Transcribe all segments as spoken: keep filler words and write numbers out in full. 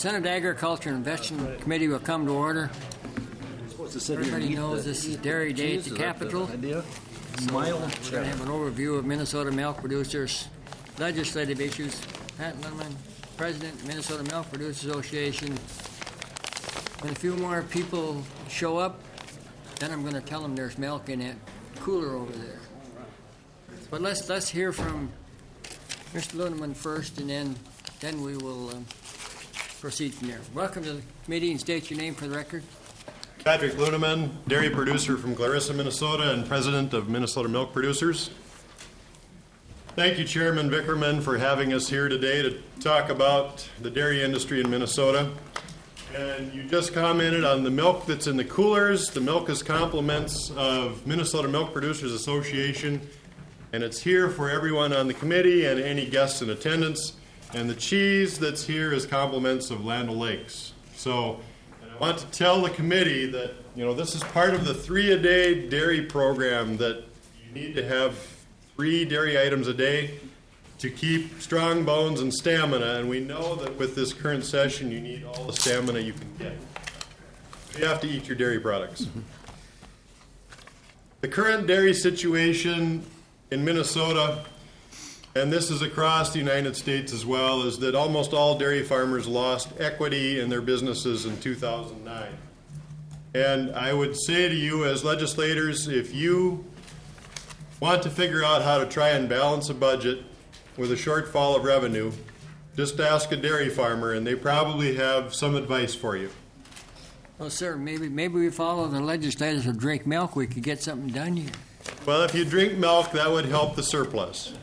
Senate Agriculture and Investment Committee will come to order. Everybody knows this is Dairy Day at the Capitol. So we're going to have an overview of Minnesota milk producers, legislative issues. Pat Lemon, President, Minnesota Milk Producers Association. When a few more people show up, then I'm going to tell them there's milk in that cooler over there. But let's let's hear from Mister Luneman first, and then then we will um, proceed from there. Welcome to the committee, and state your name for the record. Patrick Luneman, dairy producer from Clarissa, Minnesota, and president of Minnesota Milk Producers. Thank you, Chairman Vickerman, for having us here today to talk about the dairy industry in Minnesota. And you just commented on the milk that's in the coolers. The milk is compliments of Minnesota Milk Producers Association, and it's here for everyone on the committee and any guests in attendance. And the cheese that's here is compliments of Land O'Lakes. So I want to tell the committee that, you know, this is part of the three-a-day dairy program, that you need to have three dairy items a day to keep strong bones and stamina, and we know that with this current session you need all the stamina you can get. You have to eat your dairy products. Mm-hmm. The current dairy situation in Minnesota, and this is across the United States as well, is that almost all dairy farmers lost equity in their businesses in two thousand nine. And I would say to you as legislators, if you want to figure out how to try and balance a budget with a shortfall of revenue, just ask a dairy farmer, and they probably have some advice for you. Well, sir, maybe maybe we follow the legislators who drink milk. We could get something done here. Well, if you drink milk, that would help the surplus.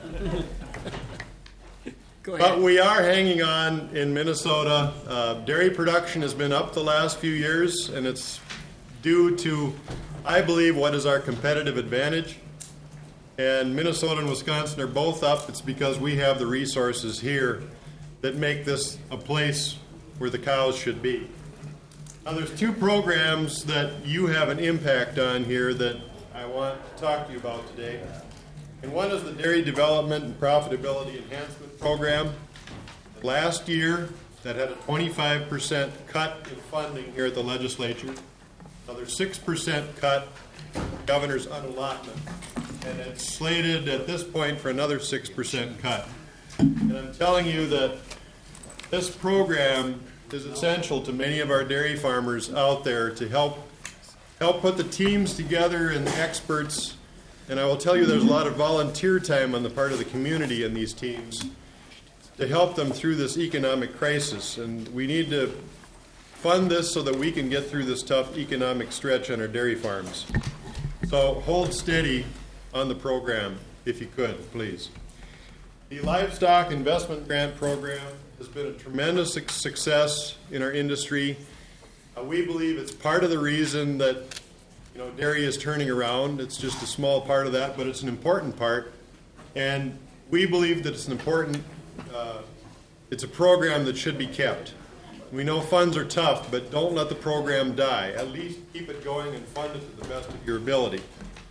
Go ahead. But we are hanging on in Minnesota. Uh, dairy production has been up the last few years, and it's due to, I believe, what is our competitive advantage. And Minnesota and Wisconsin are both up. It's because we have the resources here that make this a place where the cows should be. Now, there's two programs that you have an impact on here that I want to talk to you about today. And one is the Dairy Development and Profitability Enhancement Program. Last year, that had a twenty-five percent cut in funding here at the legislature. Another six percent cut in the governor's unallotment. And it's slated at this point for another six percent cut. And I'm telling you that this program is essential to many of our dairy farmers out there to help help put the teams together and the experts. And I will tell you there's a lot of volunteer time on the part of the community in these teams to help them through this economic crisis. And we need to fund this so that we can get through this tough economic stretch on our dairy farms. So hold steady on the program, if you could, please. The Livestock Investment Grant Program has been a tremendous success in our industry. Uh, we believe it's part of the reason that, you know, dairy is turning around. It's just a small part of that, but it's an important part. And we believe that it's an important, uh, it's a program that should be kept. We know funds are tough, but don't let the program die. At least keep it going and fund it to the best of your ability.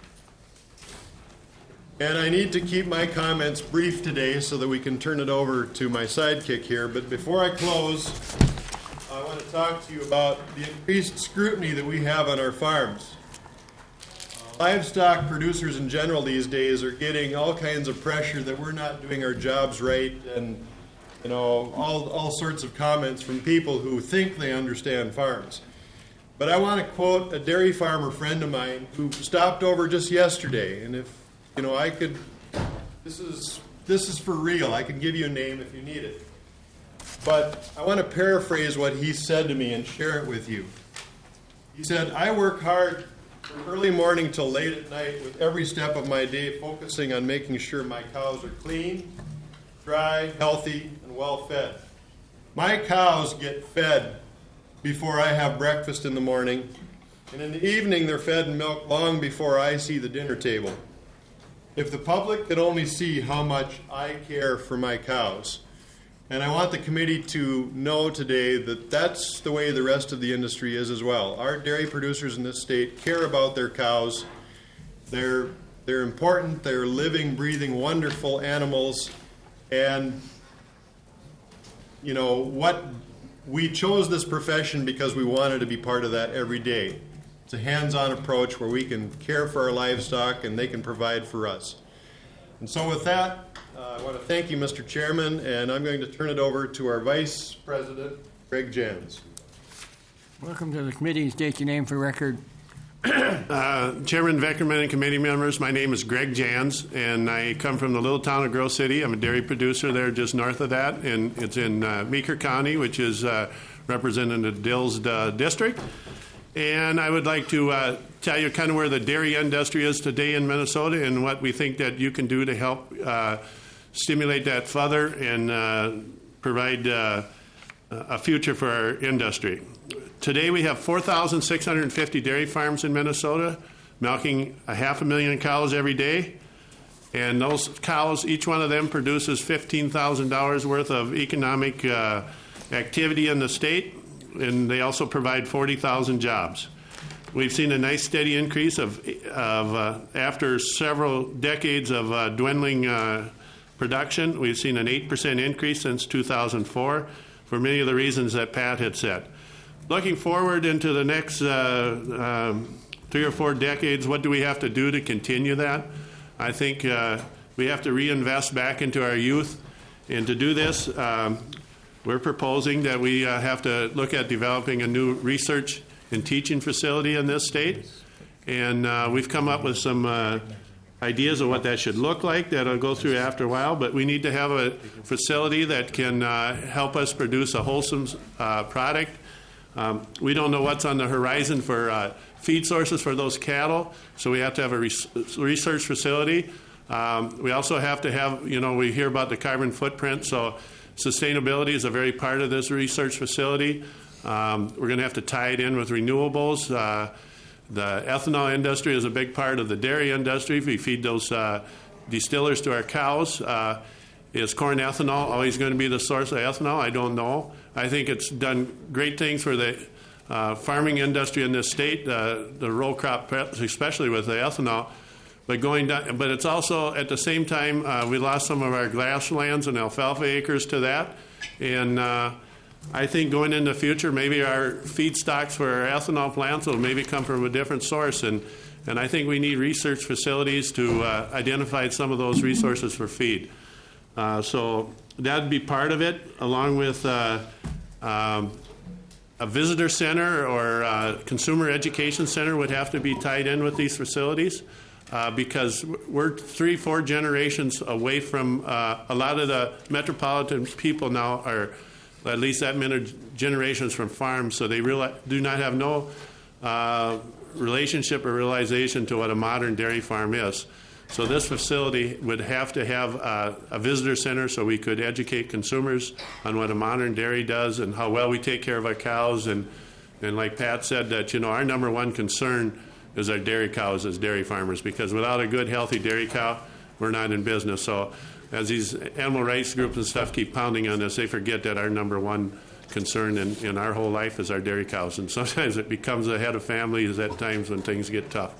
And I need to keep my comments brief today so that we can turn it over to my sidekick here. But before I close, I want to talk to you about the increased scrutiny that we have on our farms. Uh, livestock producers in general these days are getting all kinds of pressure that we're not doing our jobs right, and you know, all, all sorts of comments from people who think they understand farms. But I want to quote a dairy farmer friend of mine who stopped over just yesterday, and if You know, I could, this is this is for real. I can give you a name if you need it. But I want to paraphrase what he said to me and share it with you. He said, I work hard from early morning till late at night with every step of my day focusing on making sure my cows are clean, dry, healthy, and well fed. My cows get fed before I have breakfast in the morning, and in the evening they're fed and milked long before I see the dinner table. If the public could only see how much I care for my cows, and I want the committee to know today that that's the way the rest of the industry is as well. Our dairy producers in this state care about their cows. They're, they're important. They're living, breathing, wonderful animals. And, you know, what we chose this profession because we wanted to be part of that every day. It's a hands-on approach where we can care for our livestock and they can provide for us. And so with that, uh, I want to thank you, Mister Chairman, and I'm going to turn it over to our Vice President, Greg Jans. Welcome to the committee. State your name for record. Uh, Chairman, Veckerman, and committee members, my name is Greg Jans, and I come from the little town of Grove City. I'm a dairy producer there just north of that, and it's in uh, Meeker County, which is uh, representing the Dills uh, district. And I would like to uh, tell you kind of where the dairy industry is today in Minnesota and what we think that you can do to help uh, stimulate that further and uh, provide uh, a future for our industry. Today we have four thousand six hundred fifty dairy farms in Minnesota, milking a half a million cows every day. And those cows, each one of them produces fifteen thousand dollars worth of economic uh, activity in the state, and they also provide forty thousand jobs. We've seen a nice steady increase of, of uh, after several decades of uh, dwindling uh, production, we've seen an eight percent increase since two thousand four for many of the reasons that Pat had said. Looking forward into the next uh, um, three or four decades, what do we have to do to continue that? I think uh, we have to reinvest back into our youth. And to do this, um, we're proposing that we uh, have to look at developing a new research and teaching facility in this state. And uh, we've come up with some uh, ideas of what that should look like that I'll go through after a while. But we need to have a facility that can uh, help us produce a wholesome uh, product. Um, we don't know what's on the horizon for uh, feed sources for those cattle, so we have to have a res- research facility. Um, we also have to have, you know, we hear about the carbon footprint, so sustainability is a very part of this research facility. Um, we're going to have to tie it in with renewables. Uh, the ethanol industry is a big part of the dairy industry. We feed those uh, distillers to our cows. Uh, is corn ethanol always going to be the source of ethanol? I don't know. I think it's done great things for the uh, farming industry in this state, uh, the row crop, especially with the ethanol. But going down, but it's also at the same time uh, we lost some of our grasslands and alfalfa acres to that, and uh, I think going into the future, maybe our feedstocks for our ethanol plants will maybe come from a different source, and and I think we need research facilities to uh, identify some of those resources for feed. Uh, so that'd be part of it, along with uh, um, a visitor center or a consumer education center would have to be tied in with these facilities uh, because we're three, four generations away from uh, a lot of the metropolitan people now are at least that many generations from farms, so they realize, do not have no uh, relationship or realization to what a modern dairy farm is. So this facility would have to have uh, a visitor center so we could educate consumers on what a modern dairy does and how well we take care of our cows. And, and like Pat said, that, you know, our number one concern is our dairy cows as dairy farmers, because without a good, healthy dairy cow, we're not in business. So as these animal rights groups and stuff keep pounding on us, they forget that our number one concern in, in our whole life is our dairy cows. And sometimes it becomes the head of families at times when things get tough.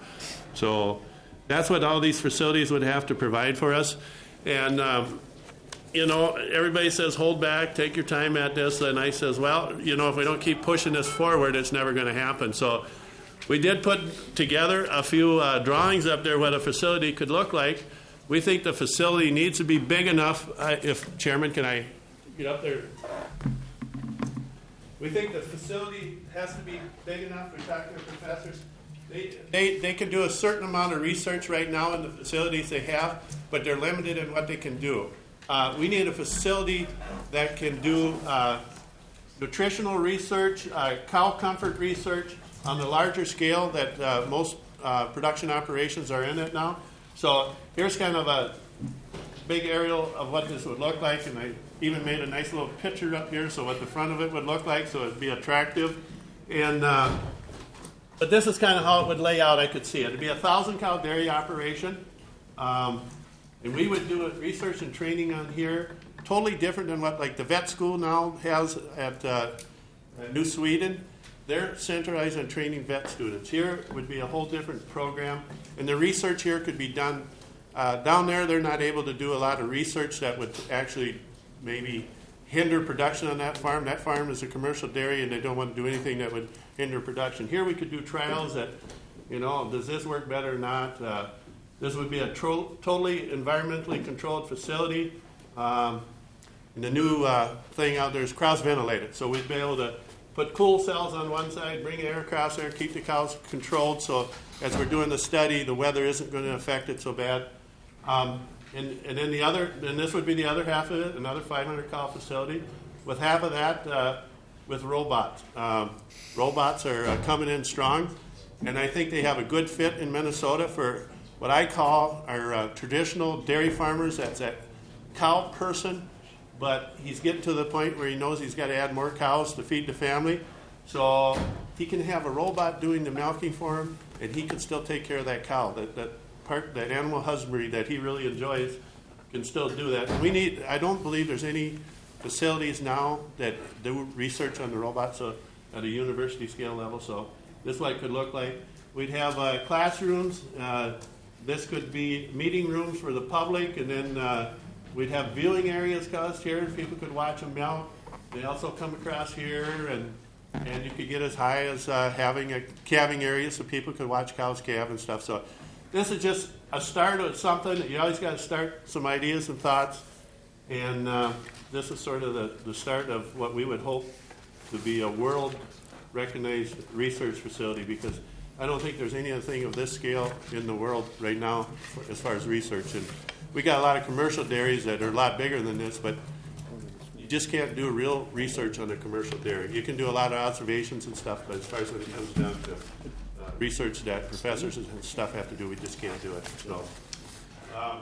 So that's what all these facilities would have to provide for us. And, um, you know, everybody says, hold back, take your time at this. And I says, well, you know, if we don't keep pushing this forward, it's never going to happen. So we did put together a few uh, drawings up there what a facility could look like. We think the facility needs to be big enough. Uh, if, Chairman, can I get up there? We think the facility has to be big enough. We're talking to professors. They, they, they can do a certain amount of research right now in the facilities they have, but they're limited in what they can do. Uh, we need a facility that can do uh, nutritional research, uh, cow comfort research on the larger scale that uh, most uh, production operations are in it now. So here's kind of a big aerial of what this would look like, and I even made a nice little picture up here so what the front of it would look like so it'd be attractive. And uh, But this is kind of how it would lay out. I could see it. It'd be a thousand cow dairy operation. Um, and we would do research and training on here. Totally different than what like the vet school now has at uh, New Sweden. They're centralized on training vet students. Here would be a whole different program. And the research here could be done. Uh, down there, they're not able to do a lot of research that would actually maybe hinder production on that farm. That farm is a commercial dairy, and they don't want to do anything that would hinder production. Here we could do trials that, you know, does this work better or not? Uh, this would be a tro- totally environmentally controlled facility. Um, and the new uh, thing out there is cross-ventilated, so we'd be able to put cool cells on one side, bring air across there, keep the cows controlled, so as we're doing the study, the weather isn't going to affect it so bad. Um, and, and then the other, and this would be the other half of it, another five hundred cow facility, with half of that uh, with robots. Um, robots are uh, coming in strong, and I think they have a good fit in Minnesota for what I call our uh, traditional dairy farmers. That's that cow person, but he's getting to the point where he knows he's got to add more cows to feed the family. So he can have a robot doing the milking for him, and he can still take care of that cow. That that part, that animal husbandry that he really enjoys, can still do that. And we need. I don't believe there's any facilities now that do research on the robots so at a university scale level. So this is what it could look like. We'd have uh, classrooms. Uh, this could be meeting rooms for the public, and then uh, we'd have viewing areas across here. People could watch them milk. They also come across here, and and you could get as high as uh, having a calving area so people could watch cows calve and stuff. So this is just a start of something. You always got to start some ideas and thoughts, and uh, this is sort of the, the start of what we would hope to be a world-recognized research facility, because I don't think there's any other thing of this scale in the world right now for, as far as research. And we got a lot of commercial dairies that are a lot bigger than this, but you just can't do real research on a commercial dairy. You can do a lot of observations and stuff, but as far as when it comes down to uh, research that professors and stuff have to do, we just can't do it. So, um,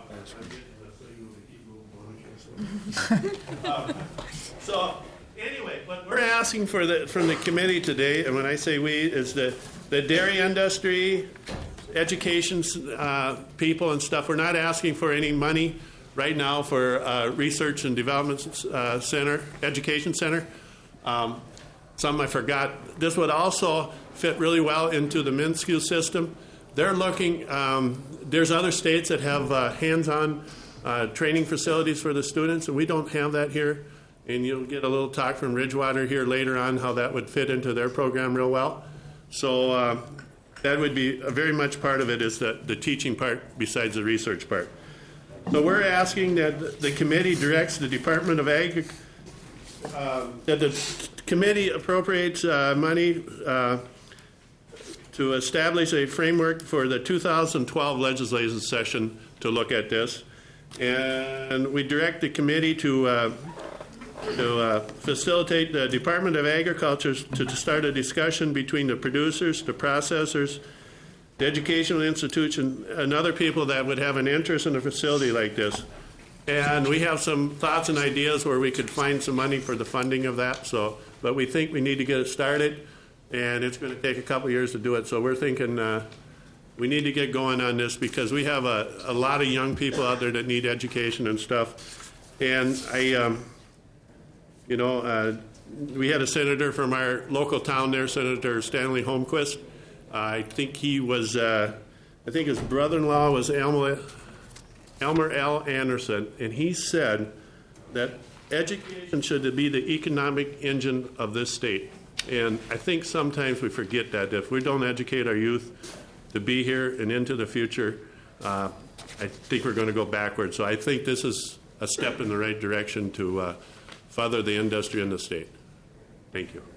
um, so anyway, what we're asking for the, from the committee today, and when I say we, is the, the dairy industry, education uh, people and stuff. We're not asking for any money right now for uh, research and development uh, center, education center. Um, some I forgot. This would also fit really well into the MnSCU system. They're looking, um, there's other states that have uh, hands-on uh, training facilities for the students, and we don't have that here. And you'll get a little talk from Ridgewater here later on how that would fit into their program real well. So uh, that would be a very much part of it, is the, the teaching part besides the research part. So we're asking that the committee directs the Department of Ag, uh, that the committee appropriates uh, money uh, to establish a framework for the two thousand twelve legislative session to look at this. And we direct the committee to uh, to uh, facilitate the Department of Agriculture to start a discussion between the producers, the processors, the educational institution, and other people that would have an interest in a facility like this. And we have some thoughts and ideas where we could find some money for the funding of that. So, but we think we need to get it started, and it's going to take a couple years to do it. So we're thinking uh, we need to get going on this, because we have a, a lot of young people out there that need education and stuff. And I, um, you know, uh, we had a senator from our local town there, Senator Stanley Holmquist. Uh, I think he was, uh, I think his brother-in-law was Elmer, Elmer L. Anderson, and he said that education should be the economic engine of this state. And I think sometimes we forget that. If we don't educate our youth to be here and into the future, uh, I think we're going to go backwards. So I think this is a step in the right direction to uh, further the industry in the state. Thank you.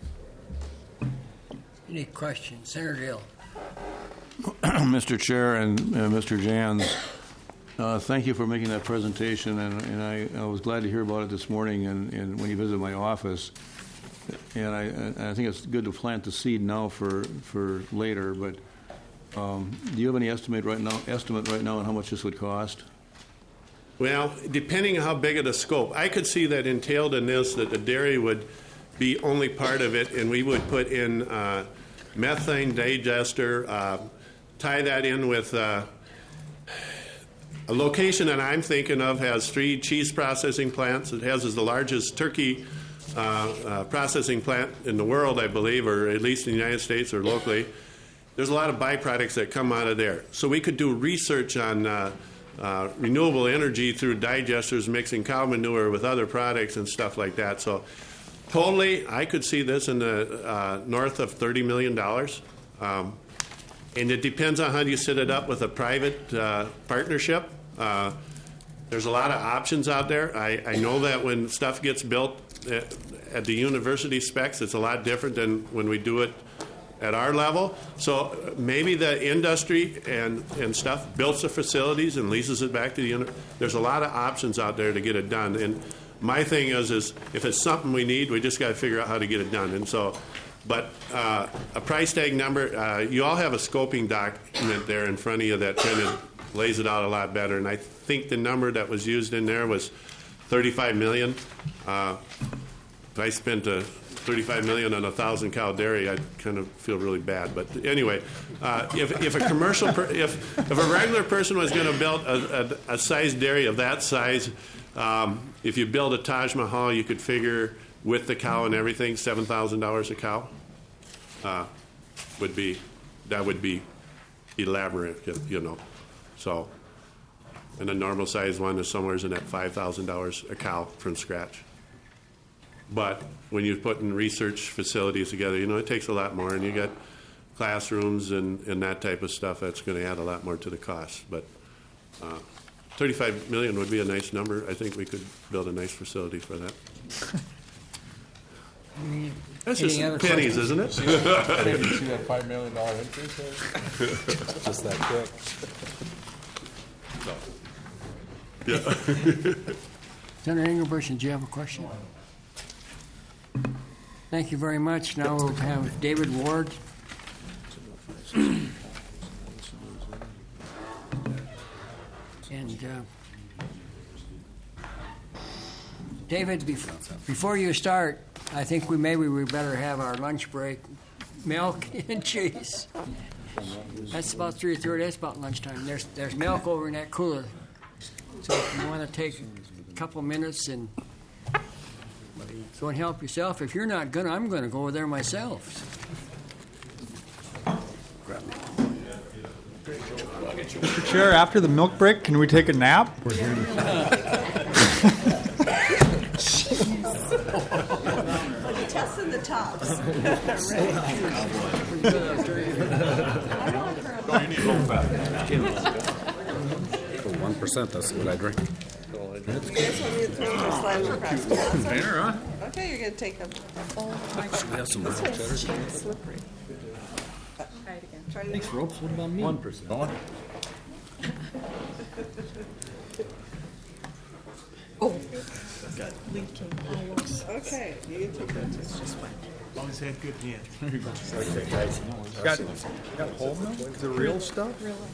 Any questions? Senator Dill. Mister Chair and uh, Mister Jans, uh, thank you for making that presentation, and, and I, I was glad to hear about it this morning and, and when you visited my office. And I, and I think it's good to plant the seed now for, for later, but um, do you have any estimate right now, estimate right now on how much this would cost? Well, depending on how big of the scope, I could see that entailed in this, that the dairy would be only part of it, and we would put in uh, methane digester, uh, tie that in with uh, a location that I'm thinking of has three cheese processing plants. It has the largest turkey uh, uh, processing plant in the world, I believe, or at least in the United States or locally. There's a lot of byproducts that come out of there. So we could do research on uh, uh, renewable energy through digesters, mixing cow manure with other products and stuff like that. So totally, I could see this in the uh, north of thirty million dollars. Um, and it depends on how you set it up with a private uh, partnership. Uh, there's a lot of options out there. I, I know that when stuff gets built at, at the university specs, it's a lot different than when we do it at our level. So maybe the industry and, and stuff builds the facilities and leases it back to the uni- There's a lot of options out there to get it done. And my thing is, is if it's something we need, we just got to figure out how to get it done. And so, but uh, a price tag number, uh, you all have a scoping document there in front of you that kind of lays it out a lot better. And I think the number that was used in there was thirty-five million dollars. Uh, if I spent a thirty-five million dollars on a thousand cow dairy, I'd kind of feel really bad. But anyway, uh, if, if a commercial, per, if if a regular person was going to build a, a, a size dairy of that size, um, if you build a Taj Mahal, you could figure with the cow and everything, seven thousand dollars a cow uh, would be that would be elaborate, you know. So, and a normal size one is somewhere in that five thousand dollars a cow from scratch. But when you're putting research facilities together, you know, it takes a lot more, and you got classrooms and, and that type of stuff that's going to add a lot more to the cost. But uh, thirty-five million dollars would be a nice number. I think we could build a nice facility for that. That's just Any other pennies, questions? isn't it? See that five million dollar increase there? Just that quick. Senator Engelbrecht, do you have a question? Thank you very much. Now we'll have David Ward. And uh, David, bef- before you start, I think we maybe we better have our lunch break, milk and cheese. That's about three thirty. That's about lunchtime. There's there's milk over in that cooler. So if you want to take a couple minutes and go and help yourself. If you're not gonna, I'm gonna go over there myself. Mister Chair, after the milk break, can we take a nap? We're here. Testing the tops. For one percent, that's what I drink. That's what you throw your slime across. Dinner, huh? Okay, you're gonna take them. Oh my We God. have some This cheddar. one's slippery. Try it again. Try it again. Ropes, what about me? One percent. Going? Oh. Leaking. Okay, you can take that. It's just wet. Always had good hands. There you go. Okay, guys. Got, got whole milk? The real stuff?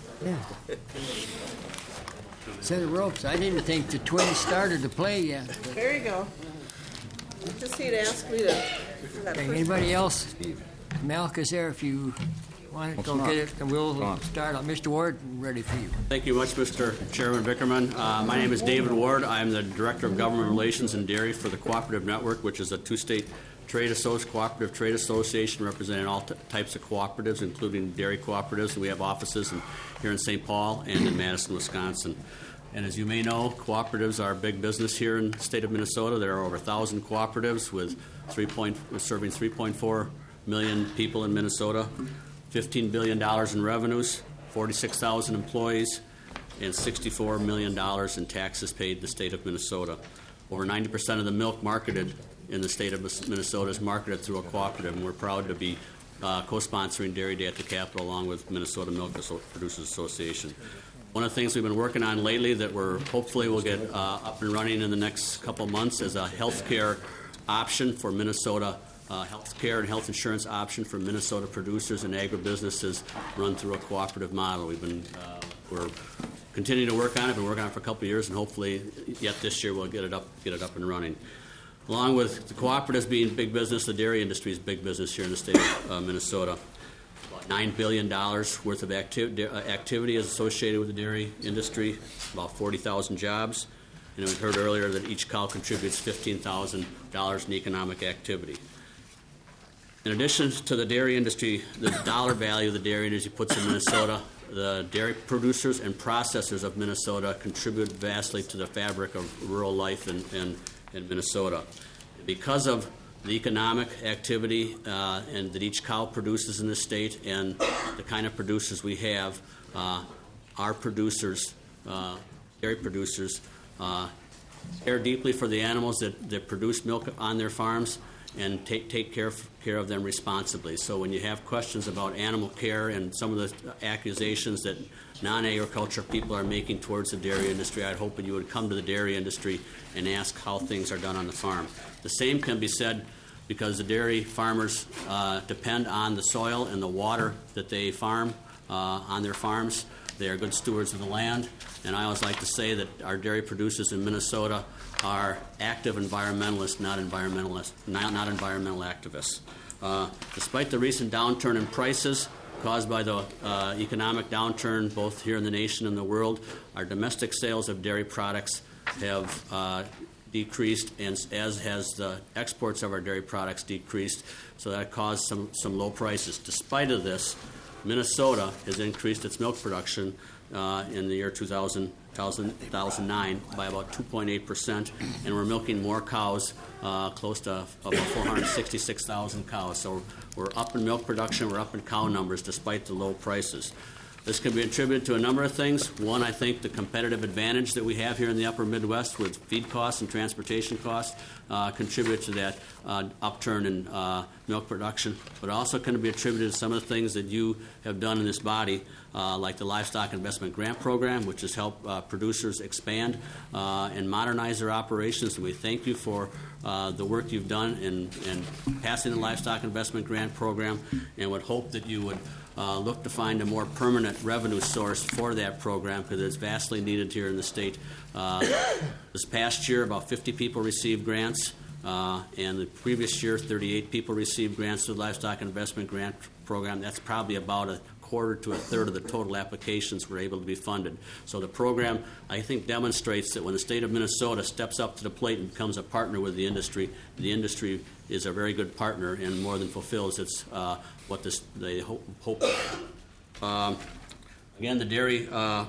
Set of ropes. I didn't think the Twins started to play yet. but- There you go. You just need to ask me to. that Okay, first- anybody else? Milk is there if you want to go get it, and we'll on. start on. Mister Ward, ready for you. Thank you much, Mister Chairman Vickerman. Uh, my name is David Ward. I'm the Director of Government Relations and Dairy for the Cooperative Network, which is a two-state trade associ- cooperative trade association representing all t- types of cooperatives, including dairy cooperatives. We have offices in, here in Saint Paul and in Madison, Wisconsin. And as you may know, cooperatives are a big business here in the state of Minnesota. There are over one thousand cooperatives with three point, serving three point four million people in Minnesota, fifteen billion dollars in revenues, forty-six thousand employees, and sixty-four million dollars in taxes paid to the state of Minnesota. Over ninety percent of the milk marketed in the state of Minnesota is marketed through a cooperative, and we're proud to be uh, co-sponsoring Dairy Day at the Capitol along with Minnesota Milk Producers Association. One of the things we've been working on lately that we're hopefully will get uh, up and running in the next couple months is a health care option for Minnesota, uh, health care and health insurance option for Minnesota producers and agribusinesses run through a cooperative model. We've been, uh, we're continuing to work on it, been working on it for a couple of years, and hopefully yet this year we'll get it up, get it up and running. Along with the cooperatives being big business, the dairy industry is big business here in the state of uh, Minnesota. About nine billion dollars worth of acti- uh, activity is associated with the dairy industry, about forty thousand jobs. And we heard earlier that each cow contributes fifteen thousand dollars in economic activity. In addition to the dairy industry, the dollar value of the dairy industry puts in Minnesota the dairy producers and processors of Minnesota contribute vastly to the fabric of rural life in, in, in Minnesota. Because of the economic activity uh, and that each cow produces in the state and the kind of producers we have, uh, our producers, uh, dairy producers, uh, care deeply for the animals that, that produce milk on their farms and take, take care, of, care of them responsibly. So when you have questions about animal care and some of the accusations that non-agriculture people are making towards the dairy industry, I'd hope that you would come to the dairy industry and ask how things are done on the farm. The same can be said because the dairy farmers uh, depend on the soil and the water that they farm uh, on their farms. They are good stewards of the land, and I always like to say that our dairy producers in Minnesota are active environmentalists, not environmentalists, not, not environmental activists. Uh, despite the recent downturn in prices caused by the uh, economic downturn both here in the nation and the world, our domestic sales of dairy products have uh, decreased, and as has the exports of our dairy products decreased, so that caused some, some low prices. Despite of this, Minnesota has increased its milk production uh, in the year two thousand, two thousand nine by about two point eight percent, and we're milking more cows, uh, close to about four hundred sixty-six thousand cows. So we're up in milk production, we're up in cow numbers despite the low prices. This can be attributed to a number of things. One, I think the competitive advantage that we have here in the upper Midwest with feed costs and transportation costs uh, contribute to that uh, upturn in uh, milk production, but also can be attributed to some of the things that you have done in this body, uh, like the Livestock Investment Grant Program, which has helped uh, producers expand uh, and modernize their operations. And we thank you for uh, the work you've done in, in passing the Livestock Investment Grant Program, and would hope that you would Uh, look to find a more permanent revenue source for that program because it's vastly needed here in the state. Uh, this past year, about fifty people received grants, uh, and the previous year, thirty-eight people received grants through the Livestock Investment Grant Program. That's probably about a quarter to a third of the total applications were able to be funded. So the program, I think, demonstrates that when the state of Minnesota steps up to the plate and becomes a partner with the industry, the industry is a very good partner and more than fulfills its uh, what this, they hope. hope. Um, again, the dairy uh,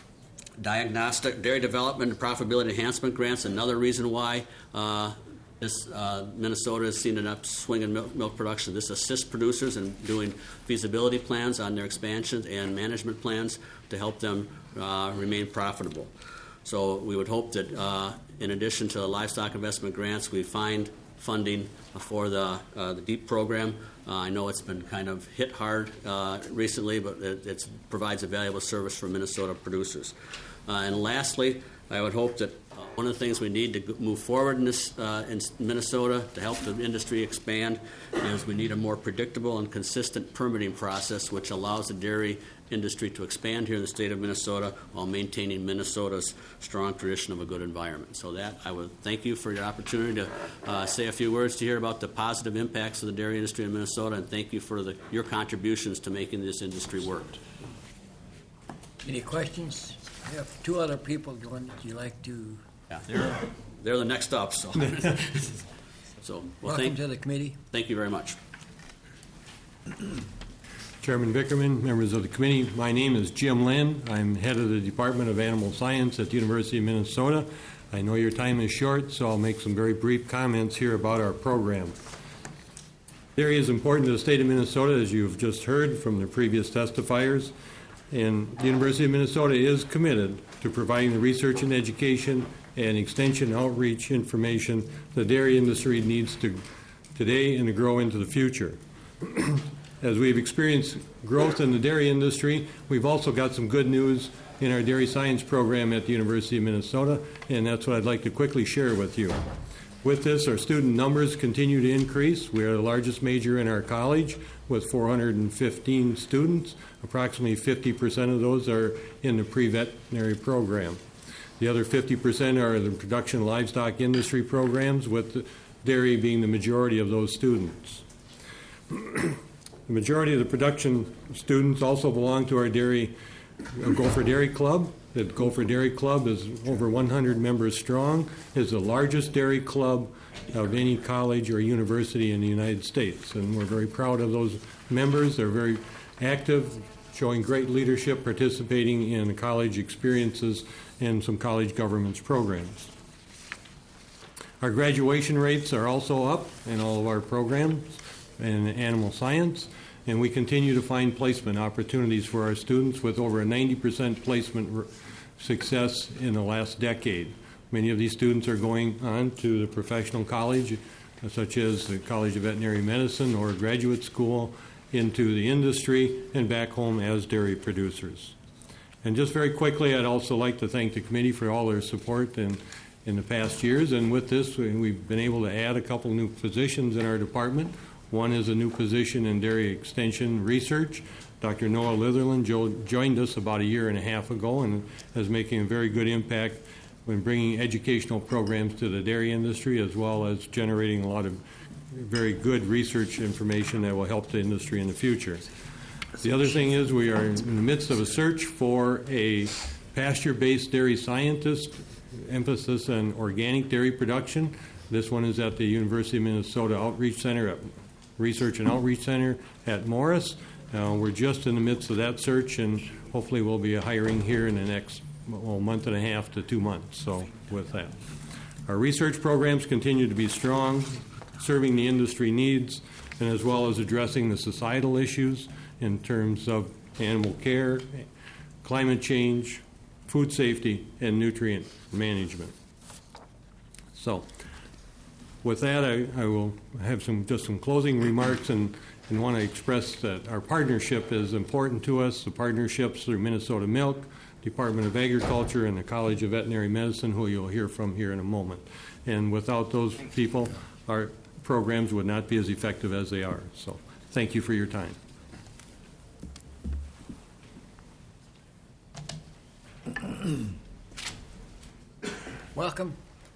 diagnostic, dairy development and profitability enhancement grants, another reason why uh, this uh, Minnesota has seen an upswing in milk, milk production. This assists producers in doing feasibility plans on their expansions and management plans to help them uh, remain profitable. So we would hope that uh, in addition to the livestock investment grants, we find funding for the, uh, the DEEP program. Uh, I know it's been kind of hit hard uh, recently, but it it's, provides a valuable service for Minnesota producers. Uh, and lastly, I would hope that uh, one of the things we need to move forward in, this, uh, in Minnesota to help the industry expand is we need a more predictable and consistent permitting process which allows the dairy industry to expand here in the state of Minnesota while maintaining Minnesota's strong tradition of a good environment. So that, I would thank you for your opportunity to uh, say a few words to hear about the positive impacts of the dairy industry in Minnesota, and thank you for the, your contributions to making this industry work. Any questions? I have two other people going that you like to. Yeah, they're, they're the next up. So, so well, welcome thank, to the committee. Thank you very much. Chairman Vickerman, members of the committee, my name is Jim Lynn. I'm head of the Department of Animal Science at the University of Minnesota. I know your time is short, so I'll make some very brief comments here about our program. Dairy is important to the state of Minnesota, as you've just heard from the previous testifiers, and the University of Minnesota is committed to providing the research and education and extension outreach information the dairy industry needs to today and to grow into the future. As we've experienced growth in the dairy industry, we've also got some good news in our dairy science program at the University of Minnesota, and that's what I'd like to quickly share with you. With this, our student numbers continue to increase. We are the largest major in our college with four hundred fifteen students. Approximately fifty percent of those are in the pre-veterinary program. The other fifty percent are the production livestock industry programs, with dairy being the majority of those students. The majority of the production students also belong to our dairy, uh, Gopher Dairy Club. The Gopher Dairy Club is over one hundred members strong, is the largest dairy club of any college or university in the United States. And we're very proud of those members. They're very active, showing great leadership, participating in college experiences and some college governance programs. Our graduation rates are also up in all of our programs in animal science, and we continue to find placement opportunities for our students with over a ninety percent placement success in the last decade. Many of these students are going on to the professional college, such as the College of Veterinary Medicine or graduate school, into the industry, and back home as dairy producers. And just very quickly, I'd also like to thank the committee for all their support in, in the past years. And with this, we've been able to add a couple new positions in our department. One is a new position in dairy extension research. Doctor Noah Litherland jo- joined us about a year and a half ago and is making a very good impact when bringing educational programs to the dairy industry, as well as generating a lot of very good research information that will help the industry in the future. The other thing is we are in the midst of a search for a pasture-based dairy scientist, emphasis on organic dairy production. This one is at the University of Minnesota Outreach Center, at Research and Outreach Center at Morris. Uh, we're just in the midst of that search, and hopefully we'll be hiring here in the next well, month and a half to two months. So with that, our research programs continue to be strong, serving the industry needs, and as well as addressing the societal issues in terms of animal care, climate change, food safety, and nutrient management. So with that, I, I will have some just some closing remarks and, and want to express that our partnership is important to us, the partnerships through Minnesota Milk, Department of Agriculture, and the College of Veterinary Medicine, who you'll hear from here in a moment. And without those people, our programs would not be as effective as they are. So thank you for your time. Welcome.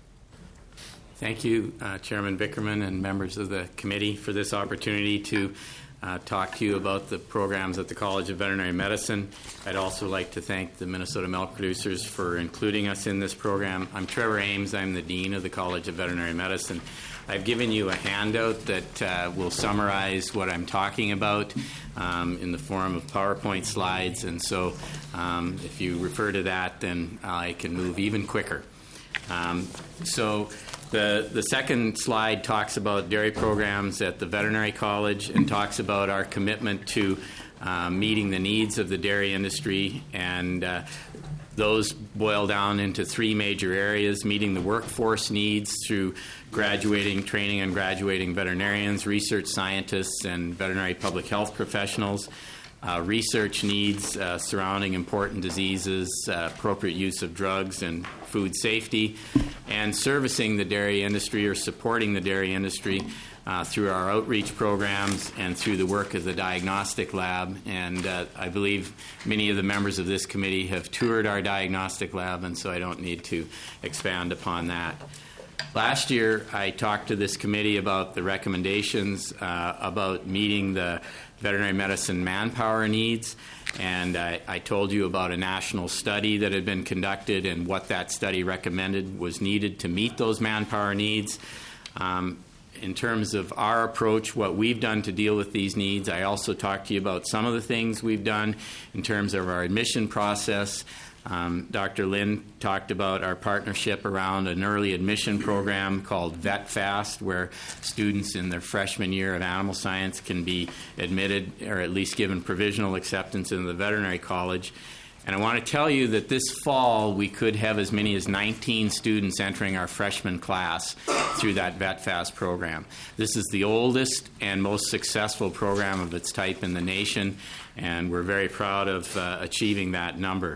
Thank you, uh, Chairman Vickerman and members of the committee, for this opportunity to uh, talk to you about the programs at the College of Veterinary Medicine. I'd also like to thank the Minnesota Milk Producers for including us in this program. I'm Trevor Ames. I'm the Dean of the College of Veterinary Medicine. I've given you a handout that uh, will summarize what I'm talking about um, in the form of PowerPoint slides, and so um, if you refer to that, then I can move even quicker. Um, so the, the second slide talks about dairy programs at the Veterinary College and talks about our commitment to uh, meeting the needs of the dairy industry, and uh, those boil down into three major areas: meeting the workforce needs through graduating, training and graduating veterinarians, research scientists, and veterinary public health professionals; uh, research needs uh, surrounding important diseases, uh, appropriate use of drugs, and food safety; and servicing the dairy industry or supporting the dairy industry Uh, through our outreach programs and through the work of the diagnostic lab. And uh, I believe many of the members of this committee have toured our diagnostic lab, and so I don't need to expand upon that. Last year, I talked to this committee about the recommendations uh, about meeting the veterinary medicine manpower needs, and I, I told you about a national study that had been conducted and what that study recommended was needed to meet those manpower needs. Um, In terms of our approach, what we've done to deal with these needs, I also talked to you about some of the things we've done in terms of our admission process. Um, Doctor Lynn talked about our partnership around an early admission program called VetFast, where students in their freshman year of animal science can be admitted or at least given provisional acceptance into the veterinary college. And I want to tell you that this fall we could have as many as nineteen students entering our freshman class through that VetFast program. This is the oldest and most successful program of its type in the nation, and we're very proud of uh, achieving that number.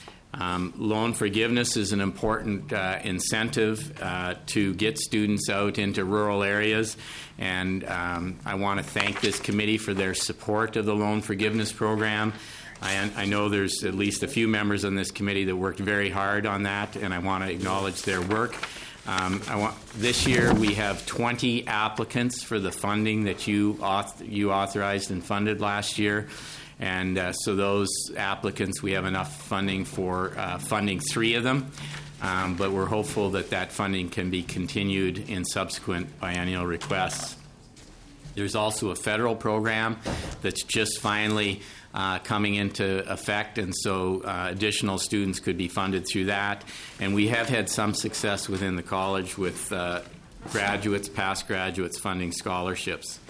Um, loan forgiveness is an important uh, incentive uh, to get students out into rural areas, and um, I want to thank this committee for their support of the loan forgiveness program. I, I know there's at least a few members on this committee that worked very hard on that, and I want to acknowledge their work. Um, I want, this year we have twenty applicants for the funding that you, auth- you authorized and funded last year. And uh, so those applicants, we have enough funding for uh, funding three of them. Um, but we're hopeful that that funding can be continued in subsequent biennial requests. There's also a federal program that's just finally uh, coming into effect, and so uh, additional students could be funded through that. And we have had some success within the college with uh, graduates, past graduates, funding scholarships.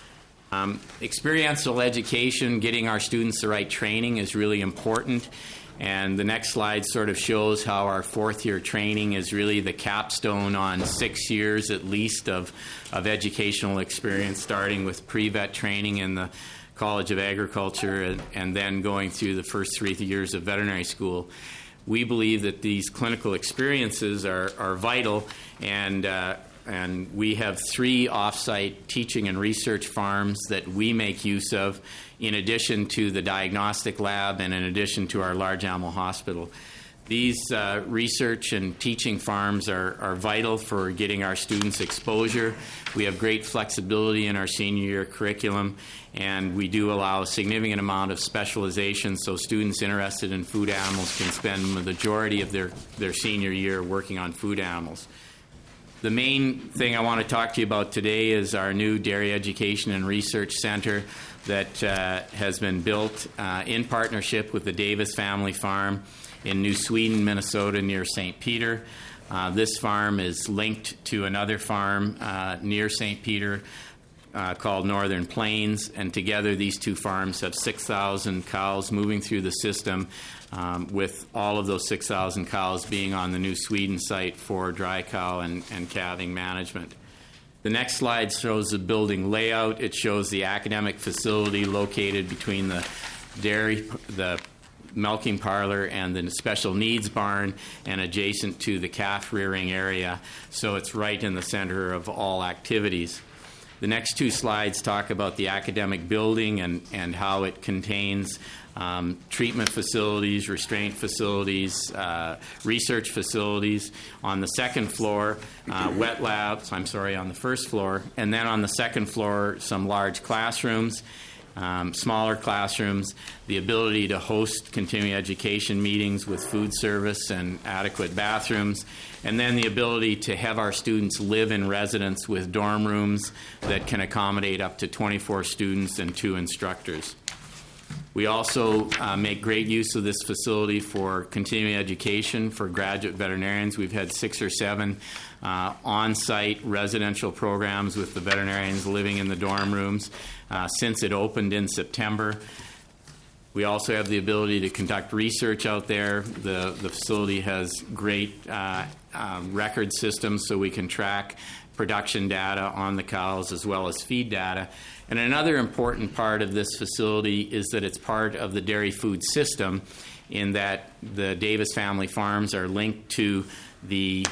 Um, experiential education, getting our students the right training is really important. And the next slide sort of shows how our fourth year training is really the capstone on six years at least of, of educational experience, starting with pre-vet training in the College of Agriculture and, and then going through the first three years of veterinary school. We believe that these clinical experiences are, are vital, and uh, and we have three off-site teaching and research farms that we make use of, in addition to the diagnostic lab and in addition to our large animal hospital. These uh, research and teaching farms are, are vital for getting our students exposure. We have great flexibility in our senior year curriculum, and we do allow a significant amount of specialization so students interested in food animals can spend the majority of their, their senior year working on food animals. The main thing I want to talk to you about today is our new Dairy Education and Research Center that uh, has been built uh, in partnership with the Davis Family Farm in New Sweden, Minnesota, near Saint Peter. Uh, this farm is linked to another farm uh, near Saint Peter uh, called Northern Plains, and together these two farms have six thousand cows moving through the system, um, with all of those six thousand cows being on the New Sweden site for dry cow and, and calving management. The next slide shows the building layout. It shows the academic facility located between the dairy, the milking parlor and the special needs barn, and adjacent to the calf rearing area. So it's right in the center of all activities. The next two slides talk about the academic building and, and how it contains um, treatment facilities, restraint facilities, uh, research facilities. On the second floor, uh, wet labs, I'm sorry, on the first floor. And then on the second floor, some large classrooms. Um, smaller classrooms, the ability to host continuing education meetings with food service and adequate bathrooms, and then the ability to have our students live in residence with dorm rooms that can accommodate up to twenty-four students and two instructors. We also uh, make great use of this facility for continuing education for graduate veterinarians. We've had six or seven uh, on-site residential programs with the veterinarians living in the dorm rooms uh, since it opened in September. We also have the ability to conduct research out there. The, the facility has great uh, uh, record systems so we can track production data on the cows as well as feed data. And another important part of this facility is that it's part of the dairy food system, in that the Davis Family Farms are linked to the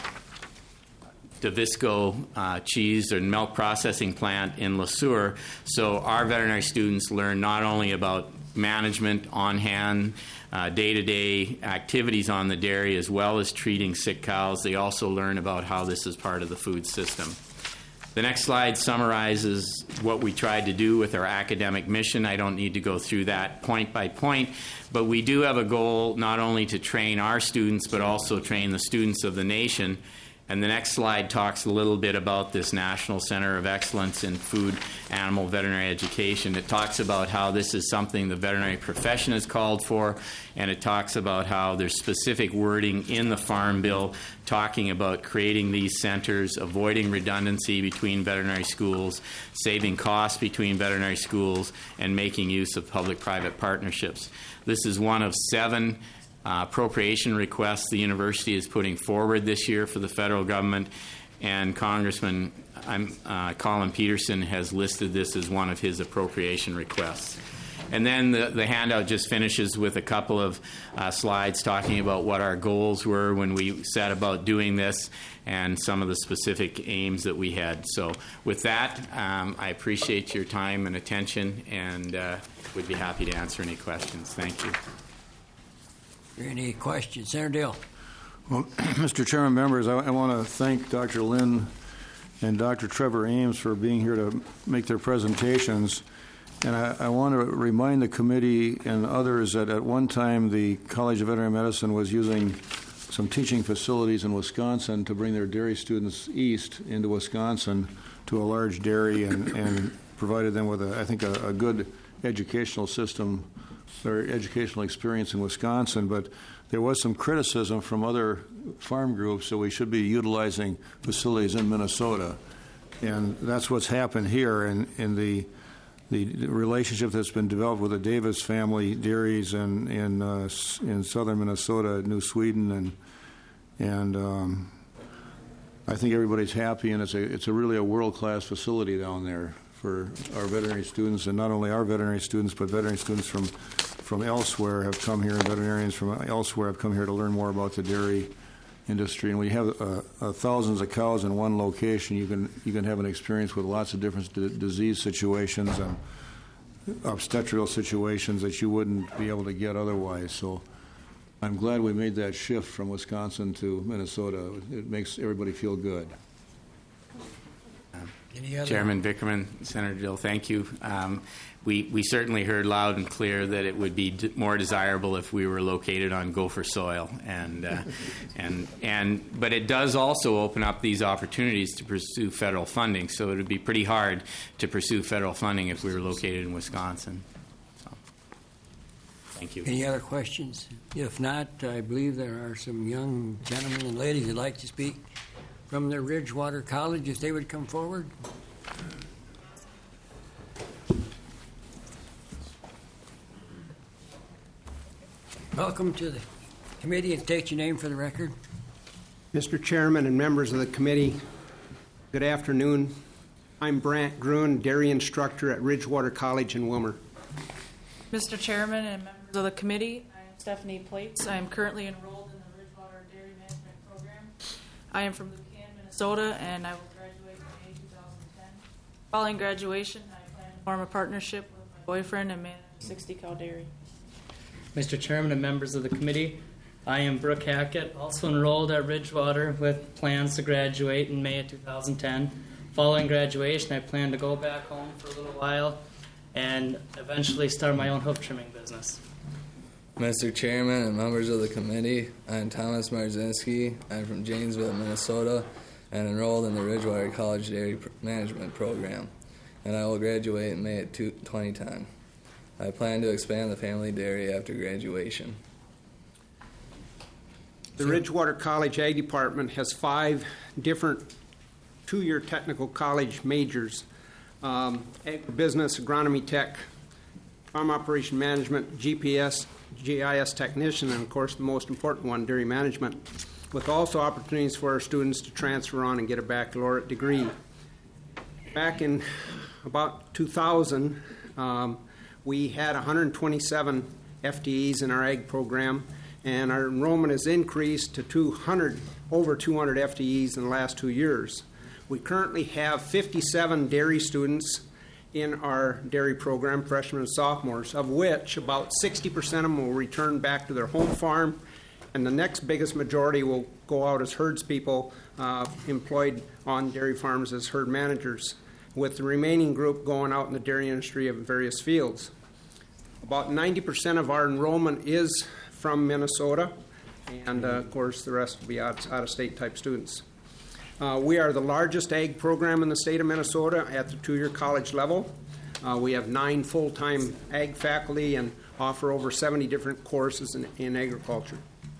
Davisco uh, cheese and milk processing plant in Le Sueur. So our veterinary students learn not only about management on hand, uh, day-to-day activities on the dairy, as well as treating sick cows. They also learn about how this is part of the food system. The next slide summarizes what we tried to do with our academic mission. I don't need to go through that point by point, but we do have a goal not only to train our students, but also train the students of the nation. And the next slide talks a little bit about this National Center of Excellence in Food Animal Veterinary Education. It talks about how this is something the veterinary profession has called for, and it talks about how there's specific wording in the Farm Bill talking about creating these centers, avoiding redundancy between veterinary schools, saving costs between veterinary schools, and making use of public-private partnerships. This is one of seven Uh, appropriation requests the university is putting forward this year for the federal government, and Congressman I'm, uh, Colin Peterson has listed this as one of his appropriation requests. And then the, the handout just finishes with a couple of uh, slides talking about what our goals were when we set about doing this and some of the specific aims that we had. So with that, um, I appreciate your time and attention, and uh, would be happy to answer any questions. Thank you. Any questions? Senator Dill. Well, Mister Chairman, members, I, I want to thank Doctor Lynn and Doctor Trevor Ames for being here to make their presentations. And I, I want to remind the committee and others that at one time the College of Veterinary Medicine was using some teaching facilities in Wisconsin to bring their dairy students east into Wisconsin to a large dairy and, and provided them with, a, I think, a, a good educational system or educational experience in Wisconsin, but there was some criticism from other farm groups that we should be utilizing facilities in Minnesota. And that's what's happened here. And in the, the relationship that's been developed with the Davis family dairies in in, uh, in southern Minnesota, New Sweden, and and um, I think everybody's happy. And it's a it's a really a world-class facility down there for our veterinary students, and not only our veterinary students, but veterinary students from from elsewhere have come here, and veterinarians from elsewhere have come here to learn more about the dairy industry. And when you have uh, uh, thousands of cows in one location, you can you can have an experience with lots of different d- disease situations and obstetrical situations that you wouldn't be able to get otherwise. So I'm glad we made that shift from Wisconsin to Minnesota. It makes everybody feel good. Chairman Vickerman, Senator Dill, thank you. Um, we, we certainly heard loud and clear that it would be d- more desirable if we were located on gopher soil, and uh, and and but it does also open up these opportunities to pursue federal funding. So it would be pretty hard to pursue federal funding if we were located in Wisconsin. So, thank you. Any other questions? If not, I believe there are some young gentlemen and ladies who'd like to speak from the Ridgewater College, if they would come forward. Welcome to the committee, and state your name for the record. Mister Chairman and members of the committee, good afternoon. I'm Brant Gruen, dairy instructor at Ridgewater College in Wilmer. Mister Chairman and members of the committee, I'm Stephanie Plates. I am currently enrolled in the Ridgewater Dairy Management Program. I am from Lucan, Minnesota, and I will graduate in May two thousand ten. Following graduation, I plan to form a partnership with my boyfriend and manage a sixty cow dairy. Mister Chairman and members of the committee, I am Brooke Hackett, also enrolled at Ridgewater with plans to graduate in May of two thousand ten. Following graduation, I plan to go back home for a little while and eventually start my own hoof trimming business. Mister Chairman and members of the committee, I'm Thomas Marzinski. I'm from Janesville, Minnesota, and enrolled in the Ridgewater College Dairy Management Program, and I will graduate in May of twenty ten. I plan to expand the family dairy after graduation. The Ridgewater College Ag Department has five different two-year technical college majors: um, agribusiness, agronomy tech, farm operation management, G P S, G I S technician, and of course the most important one, dairy management, with also opportunities for our students to transfer on and get a baccalaureate degree. Back in about two thousand, um, we had one hundred twenty-seven F T Es in our ag program, and our enrollment has increased to two hundred, over two hundred F T Es in the last two years. We currently have fifty-seven dairy students in our dairy program, freshmen and sophomores, of which about sixty percent of them will return back to their home farm, and the next biggest majority will go out as herdspeople uh, employed on dairy farms as herd managers, with the remaining group going out in the dairy industry of various fields. About ninety percent of our enrollment is from Minnesota, and uh, of course the rest will be out, out-of-state type students. Uh, we are the largest ag program in the state of Minnesota at the two-year college level. Uh, we have nine full-time ag faculty and offer over seventy different courses in, in agriculture.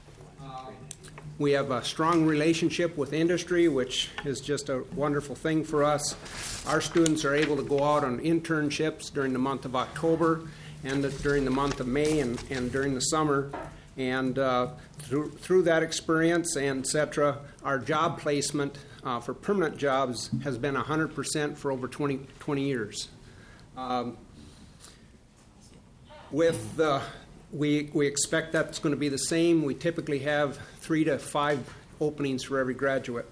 We have a strong relationship with industry, which is just a wonderful thing for us. Our students are able to go out on internships during the month of October and the, during the month of May and, and during the summer. And uh, through, through that experience and et cetera, our job placement uh, for permanent jobs has been one hundred percent for over twenty, twenty years. Um, with the We, we expect that's going to be the same. We typically have three to five openings for every graduate.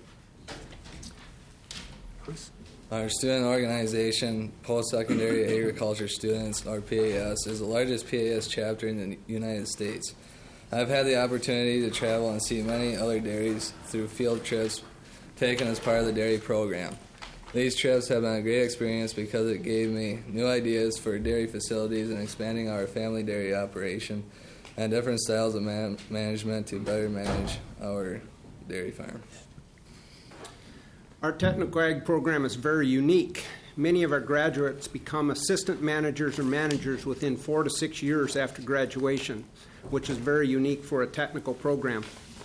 Our student organization, Post-Secondary Agriculture Students, or P A S, is the largest P A S chapter in the United States. I've had the opportunity to travel and see many other dairies through field trips taken as part of the dairy program. These trips have been a great experience because it gave me new ideas for dairy facilities and expanding our family dairy operation and different styles of man- management to better manage our dairy farm. Our technical ag program is very unique many of our graduates become assistant managers or managers within four to six years after graduation, which is very unique for a technical program.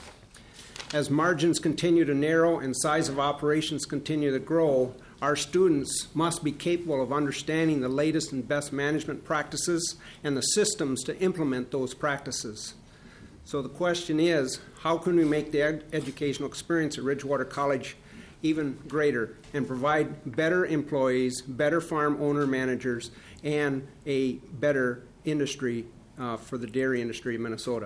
As margins continue to narrow and size of operations continue to grow, our students must be capable of understanding the latest and best management practices and the systems to implement those practices. So the question is, how can we make the ed- educational experience at Ridgewater College even greater and provide better employees, better farm owner managers, and a better industry uh, for the dairy industry of Minnesota?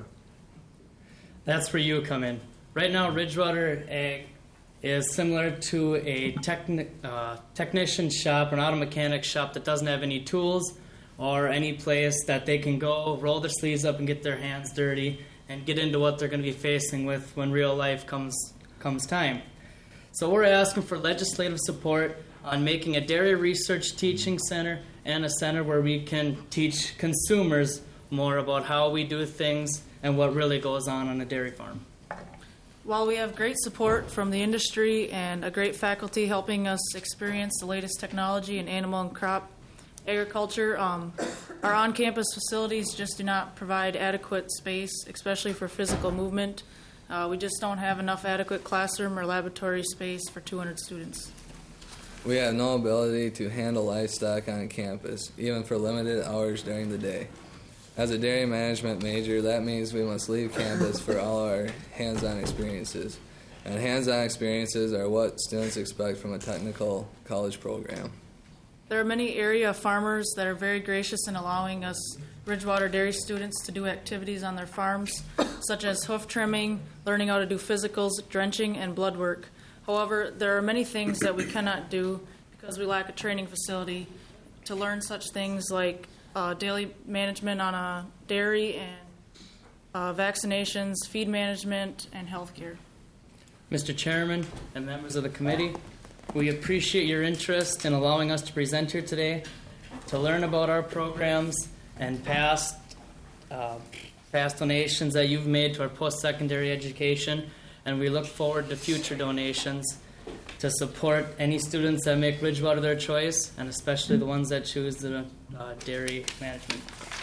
That's where you come in. Right now, Ridgewater Ag is similar to a techni- uh, technician shop, an auto mechanic shop that doesn't have any tools or any place that they can go, roll their sleeves up and get their hands dirty and get into what they're going to be facing with when real life comes comes time. So we're asking for legislative support on making a dairy research teaching center and a center where we can teach consumers more about how we do things and what really goes on on a dairy farm. While we have great support from the industry and a great faculty helping us experience the latest technology in animal and crop agriculture, um, our on-campus facilities just do not provide adequate space, especially for physical movement. Uh, we just don't have enough adequate classroom or laboratory space for two hundred students. We have no ability to handle livestock on campus, even for limited hours during the day. As a dairy management major, that means we must leave campus for all our hands-on experiences. And hands-on experiences are what students expect from a technical college program. There are many area farmers that are very gracious in allowing us Ridgewater dairy students to do activities on their farms, such as hoof trimming, learning how to do physicals, drenching, and blood work. However, there are many things that we cannot do because we lack a training facility to learn such things like uh, daily management on a dairy and uh, vaccinations, feed management, and health care. Mister Chairman and members of the committee, we appreciate your interest in allowing us to present here today to learn about our programs and past uh, past donations that you've made to our post-secondary education, and we look forward to future donations to support any students that make Ridgewater their choice, and especially the ones that choose the uh, dairy management.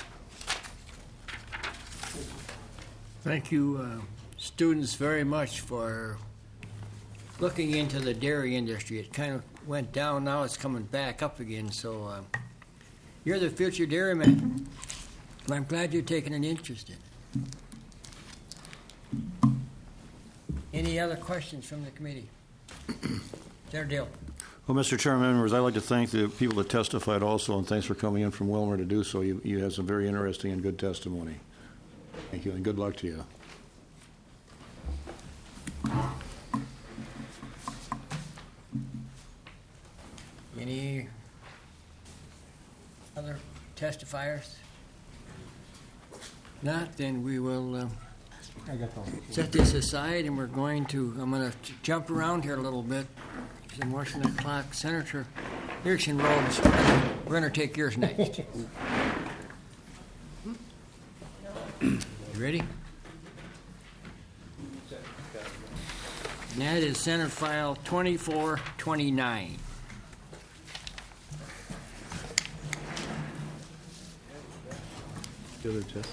Thank you, uh, students, very much for looking into the dairy industry. It kind of went down, now it's coming back up again, so uh, you're the future dairyman. I'm glad you're taking an interest in it. Any other questions from the committee? Senator Dale. Well, Mister Chairman, members, I'd like to thank the people that testified also, and thanks for coming in from Wilmer to do so. You, you had some very interesting and good testimony. Thank you, and good luck to you. Any other testifiers? Not, then we will uh, set this aside, and we're going to, I'm going to jump around here a little bit. I'm watching the clock. Senator Erickson Rhodes, we're going to take yours next. You ready? And that is Senate File twenty-four twenty-nine. The other test.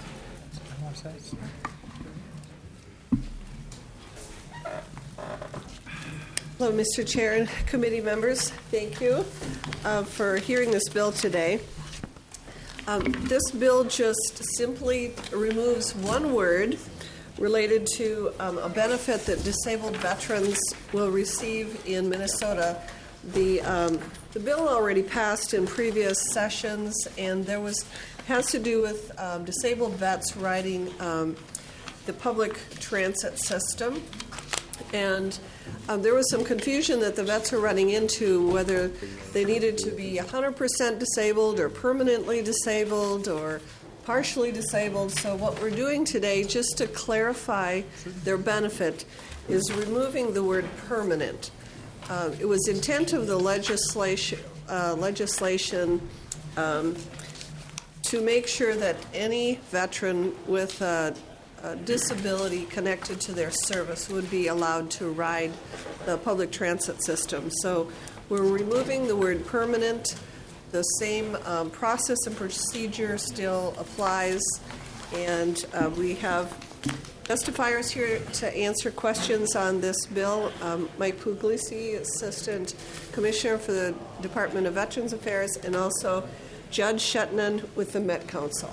Hello, Mister Chair and committee members. Thank you uh, for hearing this bill today. Um, this bill just simply removes one word related to um, a benefit that disabled veterans will receive in Minnesota. The um, the bill already passed in previous sessions, and there was has to do with um, disabled vets riding um, the public transit system. And um, there was some confusion that the vets were running into whether they needed to be one hundred percent disabled or permanently disabled or partially disabled. So what we're doing today, just to clarify their benefit, is removing the word permanent. Uh, it was intent of the legislation, uh, legislation um, to make sure that any veteran with a A disability connected to their service would be allowed to ride the public transit system. So We're removing the word permanent. The same um, process and procedure still applies, and uh, we have testifiers here to answer questions on this bill. Um, Mike Puglisi, Assistant Commissioner for the Department of Veterans Affairs, and also Judge Shetnan with the Met Council.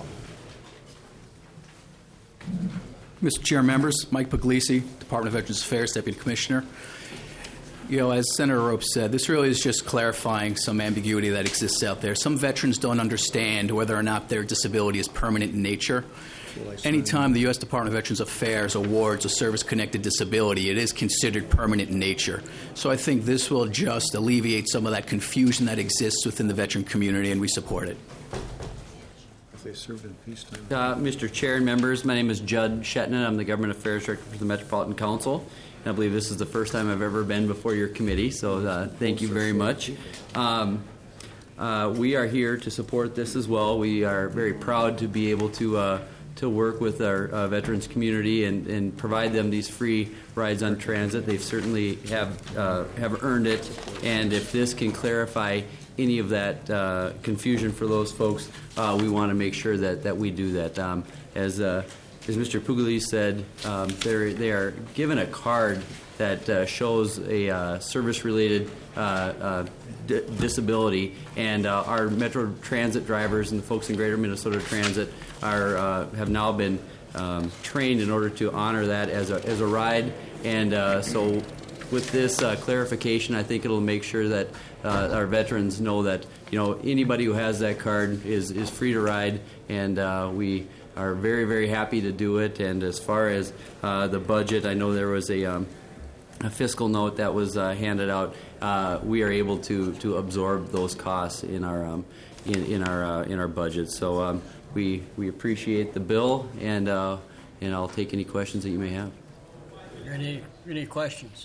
Mister Chair, members, Mike Puglisi, Department of Veterans Affairs, Deputy Commissioner. You know, as Senator Rope said, this really is just clarifying some ambiguity that exists out there. Some veterans don't understand whether or not their disability is permanent in nature. Anytime the U S Department of Veterans Affairs awards a service-connected disability, it is considered permanent in nature. So I think this will just alleviate some of that confusion that exists within the veteran community, and we support it. If they served in peacetime. Uh, Mister Chair and members, my name is Judd Shetnan. I'm the Government Affairs Director for the Metropolitan Council. And I believe this is the first time I've ever been before your committee, so uh, thank you very much. Um, uh, we are here to support this as well. We are very proud to be able to uh, to work with our uh, veterans community and, and provide them these free rides on transit. They certainly have uh, have earned it, and if this can clarify any of that uh, confusion for those folks, uh, we want to make sure that, that we do that. Um, as uh, as Mister Puglisi said, um, they're, they are given a card that uh, shows a uh, service-related uh, uh, d- disability, and uh, our Metro Transit drivers and the folks in Greater Minnesota Transit are uh, have now been um, trained in order to honor that as a as a ride, and uh, so with this uh, clarification, I think it'll make sure that uh, our veterans know that you know anybody who has that card is is free to ride, and uh, we are very very happy to do it. And as far as uh, the budget, I know there was a um, a fiscal note that was uh, handed out. Uh, we are able to to absorb those costs in our um, in, in our uh, in our budget. So um, we we appreciate the bill, and uh, and I'll take any questions that you may have. Any any questions?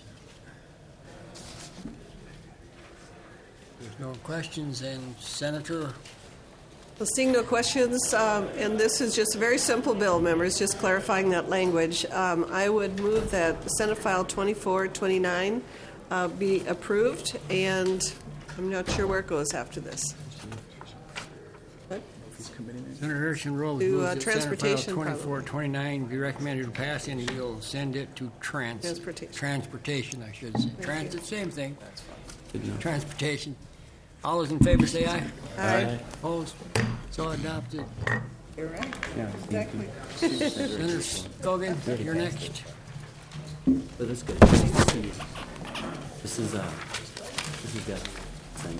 There's no questions, and Senator. Well, seeing no questions, um, and this is just a very simple bill, members, just clarifying that language. Um, I would move that Senate File twenty-four twenty-nine uh, be approved, and I'm not sure where it goes after this. What? Senator Urchin-Rose To, moves uh, that transportation, Senate File twenty-four twenty-nine be recommended to pass, and we'll send it to trans- Transportation. transportation, I should say. Thank Transit, you. same thing. Transportation. All those in favor say aye. Aye. Opposed? So adopted. You're right. Yeah, Exactly. Senator Scogan, you're next. But that's good. This is uh, this is good. Send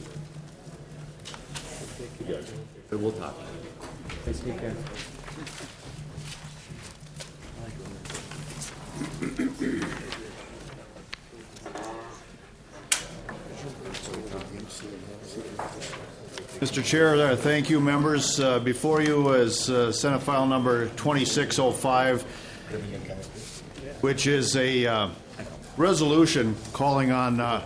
calendar. But we'll talk. Thanks. Take care. Mister Chair, uh, thank you, members. Uh, before you is uh, Senate File number twenty-six oh five, which is a uh, resolution calling on uh,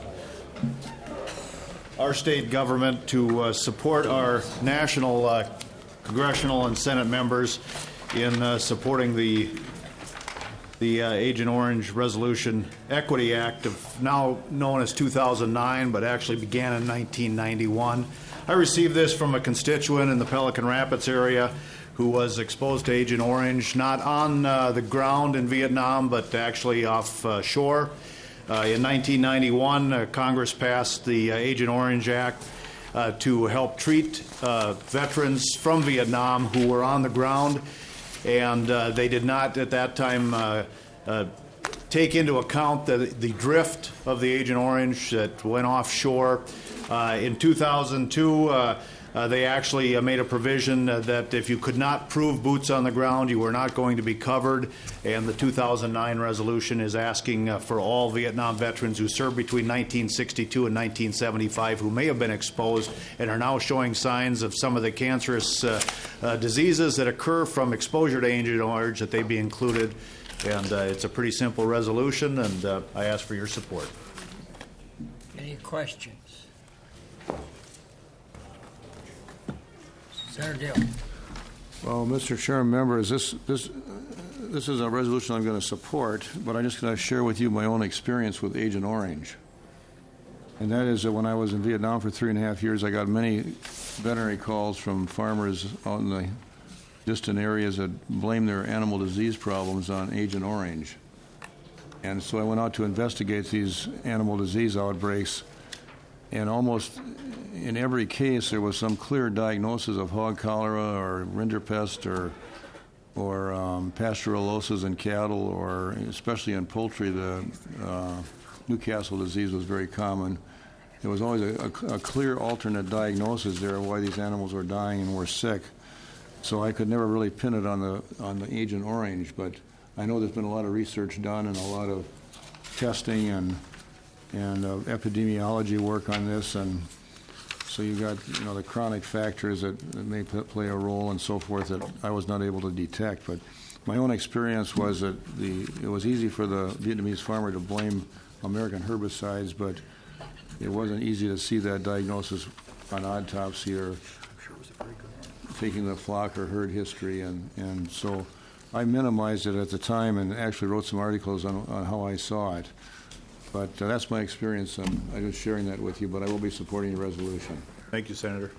our state government to uh, support our national uh, congressional and Senate members in uh, supporting the the uh, Agent Orange Resolution Equity Act, of now known as two thousand nine, but actually began in nineteen ninety-one. I received this from a constituent in the Pelican Rapids area who was exposed to Agent Orange, not on uh, the ground in Vietnam, but actually off uh, shore. Uh, in nineteen ninety-one, uh, Congress passed the uh, Agent Orange Act uh, to help treat uh, veterans from Vietnam who were on the ground, and uh, they did not at that time uh, uh, take into account the, the drift of the Agent Orange that went offshore. Uh, in two thousand two, uh, uh, they actually uh, made a provision uh, that if you could not prove boots on the ground, you were not going to be covered. And the two thousand nine resolution is asking uh, for all Vietnam veterans who served between nineteen sixty-two and nineteen seventy-five who may have been exposed and are now showing signs of some of the cancerous uh, uh, diseases that occur from exposure to Agent Orange that they be included. And uh, it's a pretty simple resolution, and uh, I ask for your support. Any questions? Senator Dale. Well, Mister Chairman, members, this this this is a resolution I'm going to support, but I'm just going to share with you my own experience with Agent Orange. And that is that when I was in Vietnam for three and a half years, I got many veterinary calls from farmers out in the distant areas that blame their animal disease problems on Agent Orange. And so I went out to investigate these animal disease outbreaks, and almost in every case there was some clear diagnosis of hog cholera or rinderpest or or um, pasteurellosis in cattle, or especially in poultry, the uh, Newcastle disease was very common. There was always a, a, a clear alternate diagnosis there of why these animals were dying and were sick. So I could never really pin it on the on the Agent Orange, but I know there's been a lot of research done and a lot of testing and and uh, epidemiology work on this, and so you got you know the chronic factors that, that may p- play a role and so forth that I was not able to detect. But my own experience was that the it was easy for the Vietnamese farmer to blame American herbicides, but it wasn't easy to see that diagnosis on autopsy or taking the flock or herd history, and, and so I minimized it at the time and actually wrote some articles on, on how I saw it. But uh, that's my experience. Um, I'm just sharing that with you, but I will be supporting the resolution. Thank you, Senator.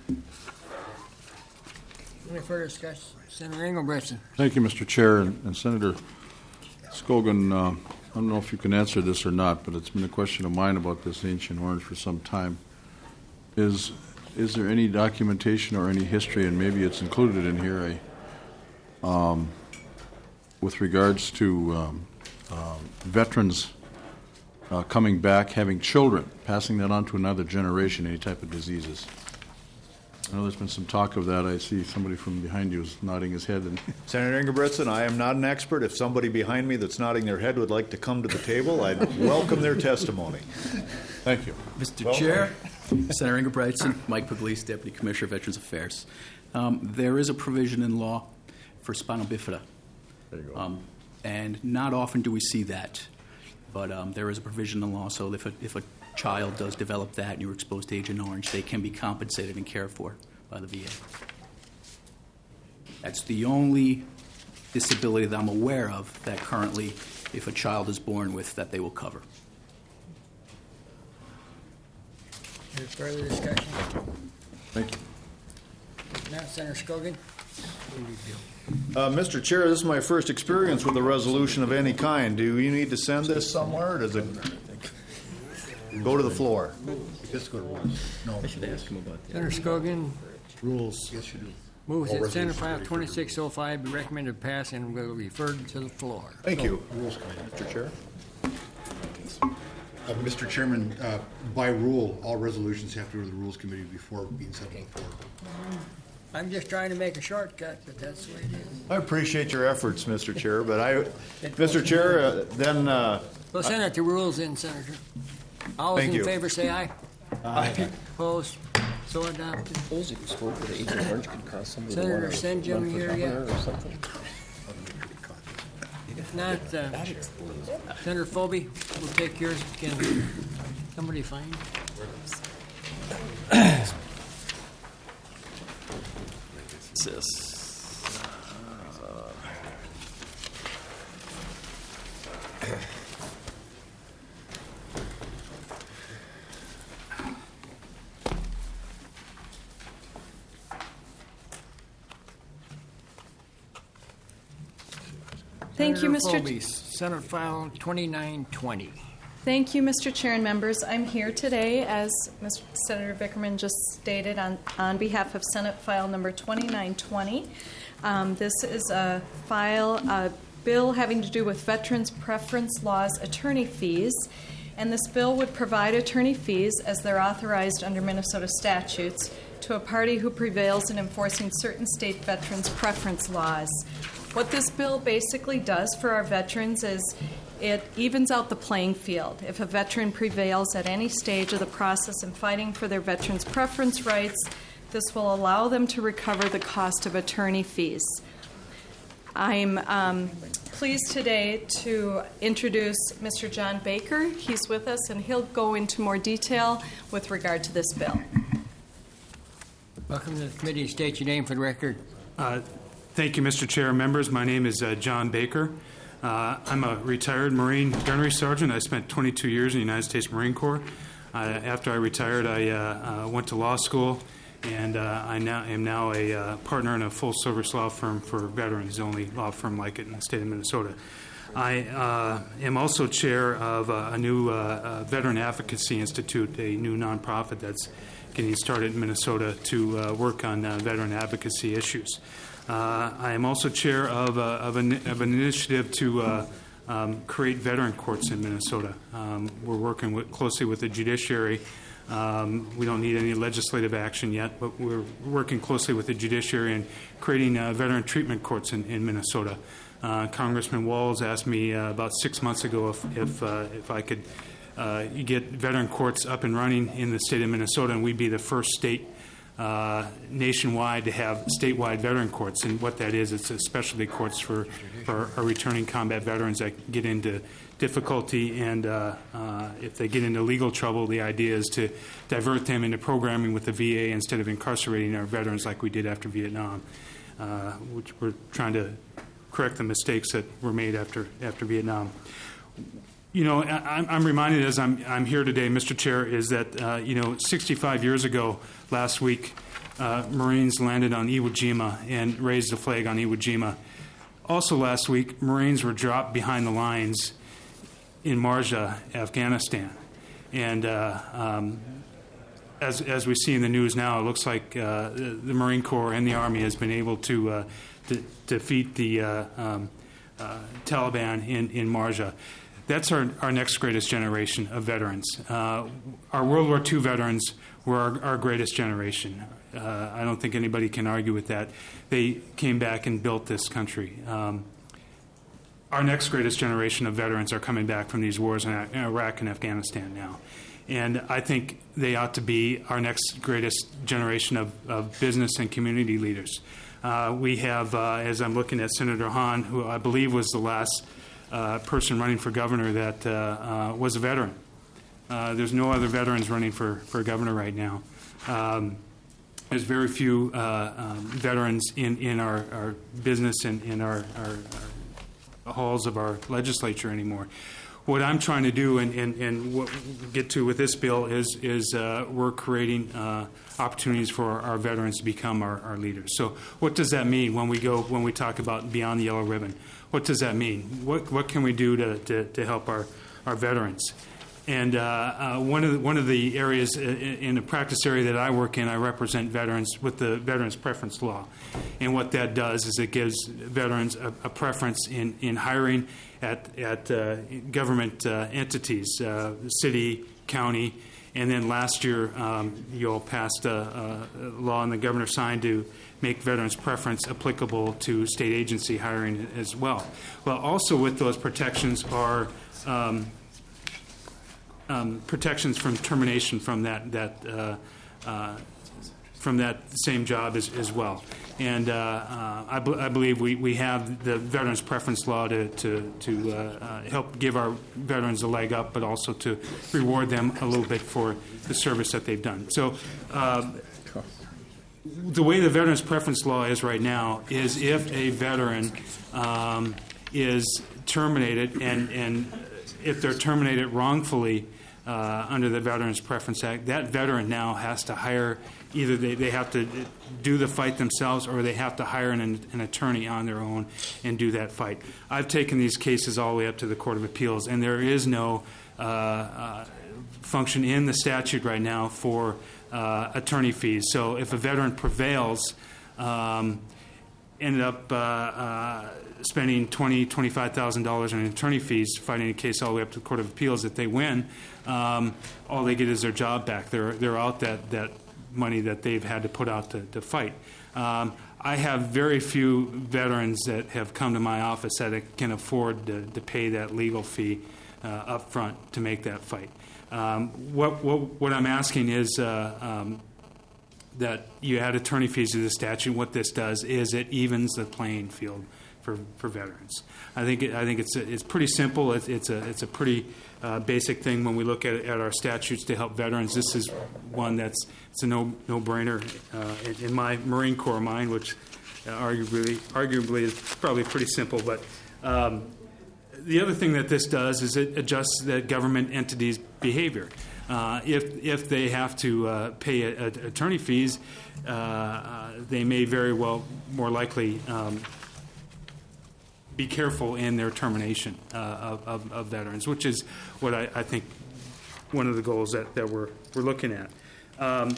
Any further discussion? Senator Engelbrechtson. Thank you, Mister Chair. And, and Senator Scogan, uh, I don't know if you can answer this or not, but it's been a question of mine about this Agent Orange for some time. Is is there any documentation or any history, and maybe it's included in here, a, um, with regards to um, uh, veterans uh, coming back, having children, passing that on to another generation, any type of diseases? I know there's been some talk of that. I see somebody from behind you is nodding his head. And Senator Engelbrechtson, I am not an expert. If somebody behind me that's nodding their head would like to come to the table, I'd welcome their testimony. Thank you. Mister Well, Chair, Senator Engelbrechtson, Mike Puglisi, Deputy Commissioner of Veterans Affairs. Um, there is a provision in law for spinal bifida. There you go. Um, and not often do we see that, but um, there is a provision in law, so if a, if a child does develop that and you're exposed to Agent Orange, they can be compensated and cared for by the V A. That's the only disability that I'm aware of that currently, if a child is born with, that they will cover. Any further discussion? Thank you. Now, Senator Scogan. Uh, Mister Chair, this is my first experience with a resolution of any kind. Do you need to send this somewhere, or does it go to the floor? Just go to rules. No. I should ask him about that. Senator Scogan Rules. Yes, you do. moves All that Senate resolutions File refer to- twenty-six oh five be recommended pass and will be referred to the floor. Thank you. Rules Committee. Mister Chair. Uh, Mister Chairman, uh, by rule, all resolutions have to go to the Rules Committee before being sent to the floor. I'm just trying to make a shortcut, but that's the way it is. I appreciate your efforts, Mister Chair, but I, Mister Chair, uh, then, uh, We'll send it to rules in, Senator. All those Thank in you. favor say aye. Aye. Opposed? So adopted. Suppose you spoke with Agent Orange could cause somebody to Senator wanna St. John run for here governor yet? or something. If not, uh, Senator Phobie, we'll take yours. Can somebody find? Thank you, Senator Mister Phobie, Senate File twenty-nine twenty. Thank you, Mister Chair and members. I'm here today, as Mister Senator Vickerman just stated, on, on behalf of Senate File number twenty-nine twenty. Um, this is a file, a bill having to do with Veterans Preference Laws attorney fees. And this bill would provide attorney fees, as they're authorized under Minnesota statutes, to a party who prevails in enforcing certain state veterans preference laws. What this bill basically does for our veterans is it evens out the playing field. If a veteran prevails at any stage of the process in fighting for their veterans' preference rights, this will allow them to recover the cost of attorney fees. I'm um, pleased today to introduce Mister John Baker. He's with us, and he'll go into more detail with regard to this bill. Welcome to the committee. State your name for the record. Uh, Thank you, Mister Chair and members. My name is uh, John Baker. Uh, I'm a retired Marine gunnery sergeant. I spent twenty-two years in the United States Marine Corps. I, after I retired, I uh, uh, went to law school, and uh, I now am now a uh, partner in a full-service law firm for veterans, the only law firm like it in the state of Minnesota. I uh, am also chair of uh, a new uh, uh, Veteran Advocacy Institute, a new nonprofit that's getting started in Minnesota to uh, work on uh, veteran advocacy issues. Uh, I am also chair of, uh, of, an, of an initiative to uh, um, create veteran courts in Minnesota. Um, we're working with, closely with the judiciary. Um, we don't need any legislative action yet, but we're working closely with the judiciary and creating uh, veteran treatment courts in, in Minnesota. Uh, Congressman Walz asked me uh, about six months ago if, if, uh, if I could uh, get veteran courts up and running in the state of Minnesota, and we'd be the first state Uh, nationwide to have statewide veteran courts. And what that is, it's a specialty courts for, for our returning combat veterans that get into difficulty, and uh, uh, if they get into legal trouble, the idea is to divert them into programming with the V A instead of incarcerating our veterans like we did after Vietnam, uh, which we're trying to correct the mistakes that were made after after Vietnam. You know, I, I'm reminded as I'm, I'm here today, Mister Chair, is that, uh, you know, sixty-five years ago last week, uh, Marines landed on Iwo Jima and raised the flag on Iwo Jima. Also last week, Marines were dropped behind the lines in Marja, Afghanistan. And uh, um, as, as we see in the news now, it looks like uh, the, the Marine Corps and the Army has been able to, uh, to defeat the uh, um, uh, Taliban in, in Marja. That's our, our next greatest generation of veterans. Uh, our World War Two veterans were our, our greatest generation. Uh, I don't think anybody can argue with that. They came back and built this country. Um, our next greatest generation of veterans are coming back from these wars in Iraq and Afghanistan now. And I think they ought to be our next greatest generation of, of business and community leaders. Uh, we have, uh, as I'm looking at Senator Hahn, who I believe was the last Uh, person running for governor that uh, uh, was a veteran. Uh, there's no other veterans running for, for governor right now. Um, there's very few uh, um, veterans in, in our, our business and in our, our, our halls of our legislature anymore. What I'm trying to do and, and, and what we get to with this bill is, is uh, we're creating uh, opportunities for our, our veterans to become our, our leaders. So what does that mean when we go when we talk about beyond the yellow ribbon? What does that mean? What what can we do to, to, to help our, our veterans? And uh, uh, one of the, one of the areas in, in the practice area that I work in, I represent veterans with the Veterans Preference Law. And what that does is it gives veterans a, a preference in, in hiring at, at uh, government uh, entities, uh, city, county. And then last year, um, you all passed a, a law and the governor signed to make veterans preference applicable to state agency hiring as well. Well, also with those protections are um, um, protections from termination from that that uh, uh, from that same job as, as well. And uh, uh, I, b- I believe we, we have the veterans preference law to to, to uh, uh, help give our veterans a leg up, but also to reward them a little bit for the service that they've done. So. Uh, The way the veterans preference law is right now is if a veteran um, is terminated, and, and if they're terminated wrongfully uh, under the Veterans Preference Act, that veteran now has to hire, either they, they have to do the fight themselves or they have to hire an, an attorney on their own and do that fight. I've taken these cases all the way up to the Court of Appeals, and there is no uh, uh, function in the statute right now for Uh, attorney fees. So if a veteran prevails, um, ended up uh, uh, spending twenty thousand dollars, twenty-five thousand dollars in attorney fees fighting a case all the way up to the Court of Appeals, if they win, um, all they get is their job back. They're, they're out that, that money that they've had to put out to, to fight. Um, I have very few veterans that have come to my office that can afford to, to pay that legal fee uh, up front to make that fight. Um, what, what, what I'm asking is uh, um, that you add attorney fees to the statute. What this does is it evens the playing field for, for veterans. I think it, I think it's a, it's pretty simple. It's, it's a it's a pretty uh, basic thing when we look at, at our statutes to help veterans. This is one that's it's a no no brainer uh, in, in my Marine Corps mind, which uh, arguably arguably is probably pretty simple, but. Um, The other thing that this does is it adjusts the government entities' behavior. Uh, if if they have to uh, pay a, a, attorney fees, uh, uh, they may very well more likely um, be careful in their termination uh, of, of, of veterans, which is what I, I think one of the goals that, that we're we're looking at. Um,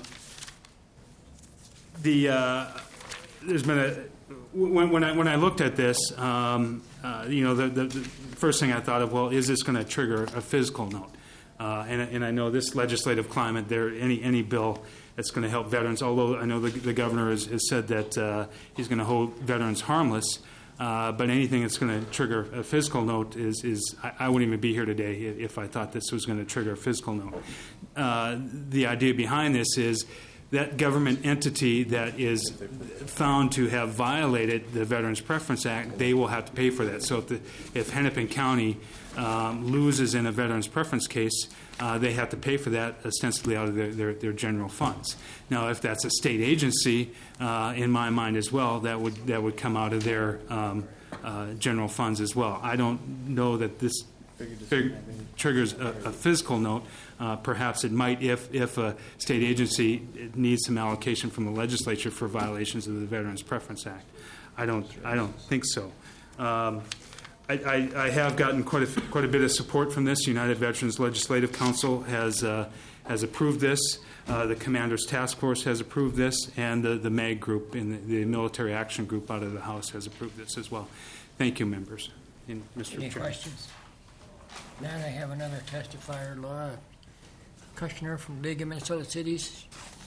the uh, there's been a when, when I when I looked at this, um, uh, you know, the, the, the first thing I thought of, well, is this going to trigger a fiscal note? Uh, and, and I know this legislative climate, there any any bill that's going to help veterans. Although I know the, the governor has, has said that uh, he's going to hold veterans harmless, uh, but anything that's going to trigger a fiscal note is is I, I wouldn't even be here today if I thought this was going to trigger a fiscal note. Uh, the idea behind this is that government entity that is found to have violated the Veterans Preference Act, they will have to pay for that. So if, the, if Hennepin County um, loses in a Veterans Preference case, uh, they have to pay for that ostensibly out of their, their, their general funds. Now, if that's a state agency, uh, in my mind as well, that would that would come out of their um, uh, general funds as well. I don't know that this fig- triggers a, a fiscal note. Uh, perhaps it might if, if a state agency needs some allocation from the legislature for violations of the Veterans Preference Act. I don't, I don't think so. Um, I, I, I have gotten quite a, quite a bit of support from this. United Veterans Legislative Council has, uh, has approved this. Uh, the Commander's Task Force has approved this, and the, the M A G group, in the, the Military Action Group out of the House, has approved this as well. Thank you, members. And Mister Any Chair. questions? Now I have another testifier, Laura Kushner from League of Minnesota Cities.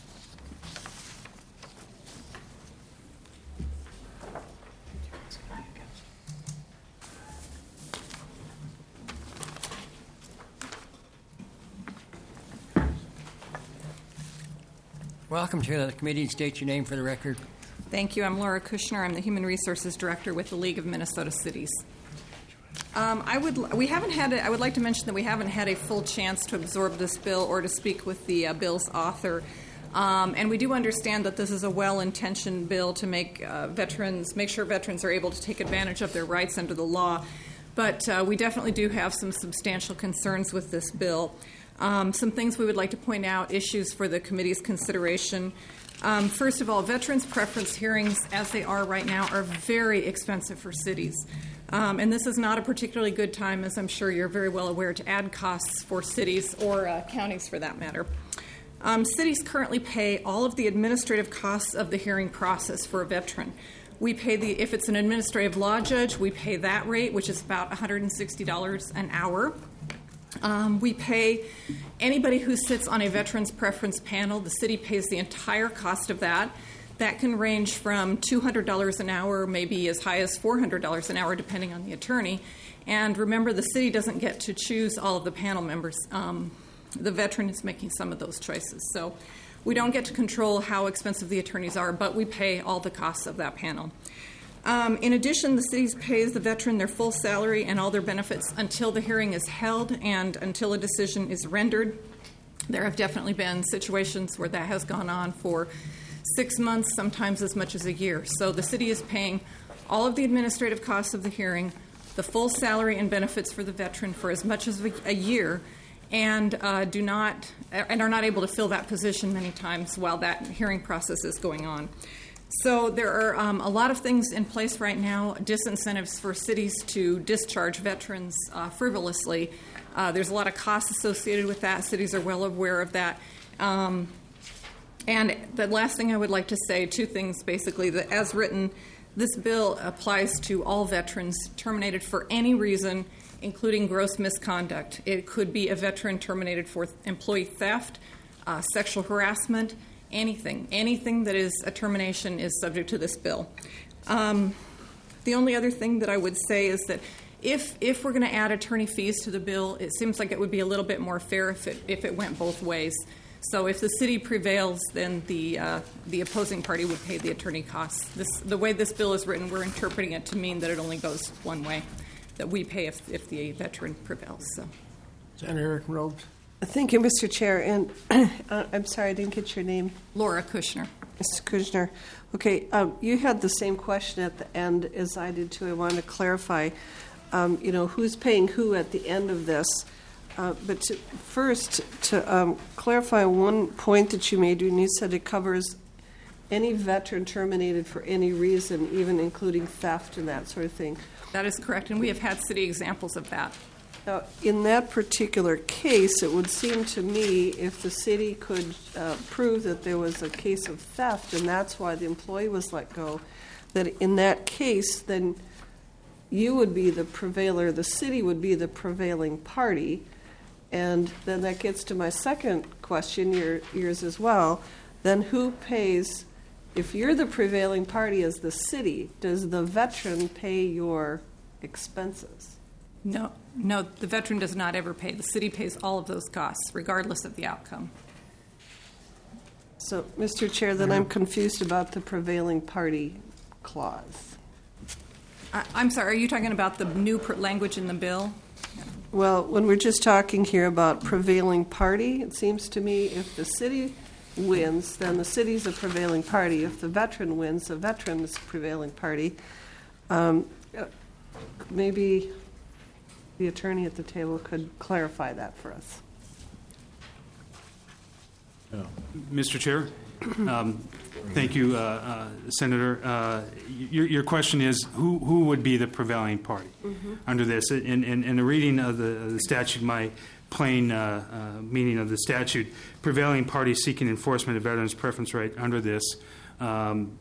Welcome to the committee, and state your name for the record. Thank you. I'm Laura Kushner. I'm the Human Resources Director with the League of Minnesota Cities. Um, I would we haven't had a, I would like to mention that we haven't had a full chance to absorb this bill or to speak with the uh, bill's author. Um, and we do understand that this is a well-intentioned bill to make uh, veterans make sure veterans are able to take advantage of their rights under the law. But uh, we definitely do have some substantial concerns with this bill. Um, some things we would like to point out, issues for the committee's consideration. Um, first of all, veterans preference hearings, as they are right now, are very expensive for cities. Um, and this is not a particularly good time, as I'm sure you're very well aware, to add costs for cities or uh, counties for that matter. Um, cities currently pay all of the administrative costs of the hearing process for a veteran. We pay the, if it's an administrative law judge, we pay that rate, which is about one hundred sixty dollars an hour. Um, we pay anybody who sits on a veterans preference panel. The city pays the entire cost of that. That can range from two hundred dollars an hour, maybe as high as four hundred dollars an hour, depending on the attorney. And remember, the city doesn't get to choose all of the panel members. Um, the veteran is making some of those choices. So we don't get to control how expensive the attorneys are, but we pay all the costs of that panel. Um, in addition, the city pays the veteran their full salary and all their benefits until the hearing is held and until a decision is rendered. There have definitely been situations where that has gone on for six months, sometimes as much as a year. So the city is paying all of the administrative costs of the hearing, the full salary and benefits for the veteran for as much as a year, and uh, do not and are not able to fill that position many times while that hearing process is going on. So there are um, a lot of things in place right now, disincentives for cities to discharge veterans uh, frivolously. Uh, there's a lot of costs associated with that. Cities are well aware of that. Um, and the last thing I would like to say, two things basically, that as written, this bill applies to all veterans terminated for any reason, including gross misconduct. It could be a veteran terminated for employee theft, uh, sexual harassment, anything. Anything that is a termination is subject to this bill. Um, the only other thing that I would say is that if if we're going to add attorney fees to the bill, it seems like it would be a little bit more fair if it if it went both ways. So if the city prevails, then the uh, the opposing party would pay the attorney costs. This, the way this bill is written, we're interpreting it to mean that it only goes one way, that we pay if, if the veteran prevails. So. Senator Rhodes. Thank you, Mister Chair. And uh, I'm sorry, I didn't get your name. Laura Kushner. Mister Kushner. Okay, um, you had the same question at the end as I did too. I wanted to clarify, um, you know, who's paying who at the end of this. Uh, but to, first, to um, clarify one point that you made, when you said it covers any veteran terminated for any reason, even including theft and that sort of thing. That is correct, and we have had city examples of that. Now, in that particular case, it would seem to me if the city could uh, prove that there was a case of theft and that's why the employee was let go, that in that case, then you would be the prevailer, the city would be the prevailing party. And then that gets to my second question, your, yours as well. Then who pays, if you're the prevailing party as the city, does the veteran pay your expenses? No, no, the veteran does not ever pay. The city pays all of those costs, regardless of the outcome. So, Mister Chair, then I'm confused about the prevailing party clause. I, I'm sorry, are you talking about the new per- language in the bill? Well, when we're just talking here about prevailing party, it seems to me if the city wins, then the city's a prevailing party. If the veteran wins, the veteran is a prevailing party. Um, maybe the attorney at the table could clarify that for us. Yeah. Mister Chair, um, thank you, uh, uh, Senator. Uh, your, your question is who, who would be the prevailing party mm-hmm. under this? In, in, in the reading of the, of the statute, my plain uh, uh, meaning of the statute, prevailing party seeking enforcement of veterans' preference right under this, um,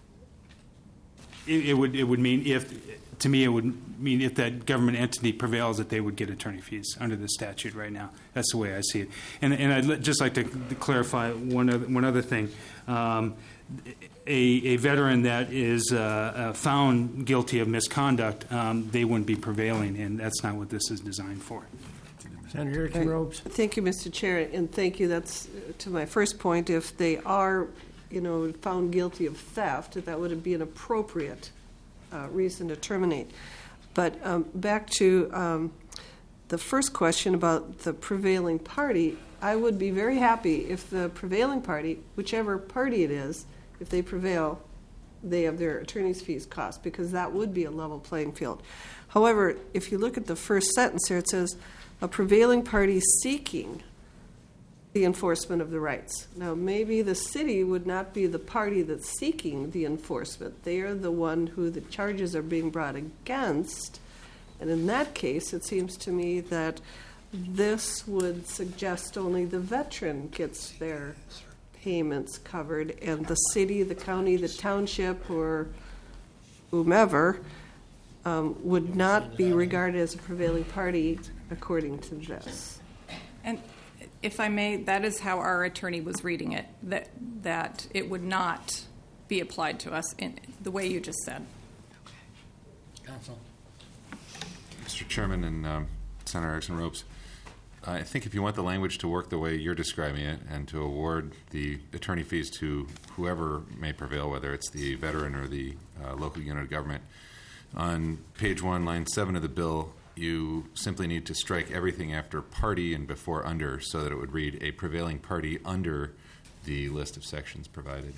it, it would it would mean if, to me, it would mean if that government entity prevails that they would get attorney fees under the statute right now. That's the way I see it. And, and I'd just like to clarify one other, one other thing. Um, a, a veteran that is uh, uh, found guilty of misconduct, um, they wouldn't be prevailing, and that's not what this is designed for. Senator Robes. Thank you, Mister Chair, and thank you. That's uh, to my first point. If they are, you know, found guilty of theft, that would be an appropriate uh, reason to terminate. But um, back to um, the first question about the prevailing party, I would be very happy if the prevailing party, whichever party it is, if they prevail, they have their attorney's fees cost, because that would be a level playing field. However, if you look at the first sentence here, it says, a prevailing party seeking the enforcement of the rights. Now, maybe the city would not be the party that's seeking the enforcement. They are the one who the charges are being brought against. And in that case, it seems to me that this would suggest only the veteran gets their payments covered, and the city, the county, the township, or whomever um, would not be regarded as a prevailing party according to this. And if I may, that is how our attorney was reading it, that that it would not be applied to us in the way you just said. Okay. Counsel. Mister Chairman and um, Senator Erickson Ropes, I think if you want the language to work the way you're describing it and to award the attorney fees to whoever may prevail, whether it's the veteran or the uh, local unit of government, on page one, line seven of the bill, you simply need to strike everything after party and before under so that it would read a prevailing party under the list of sections provided.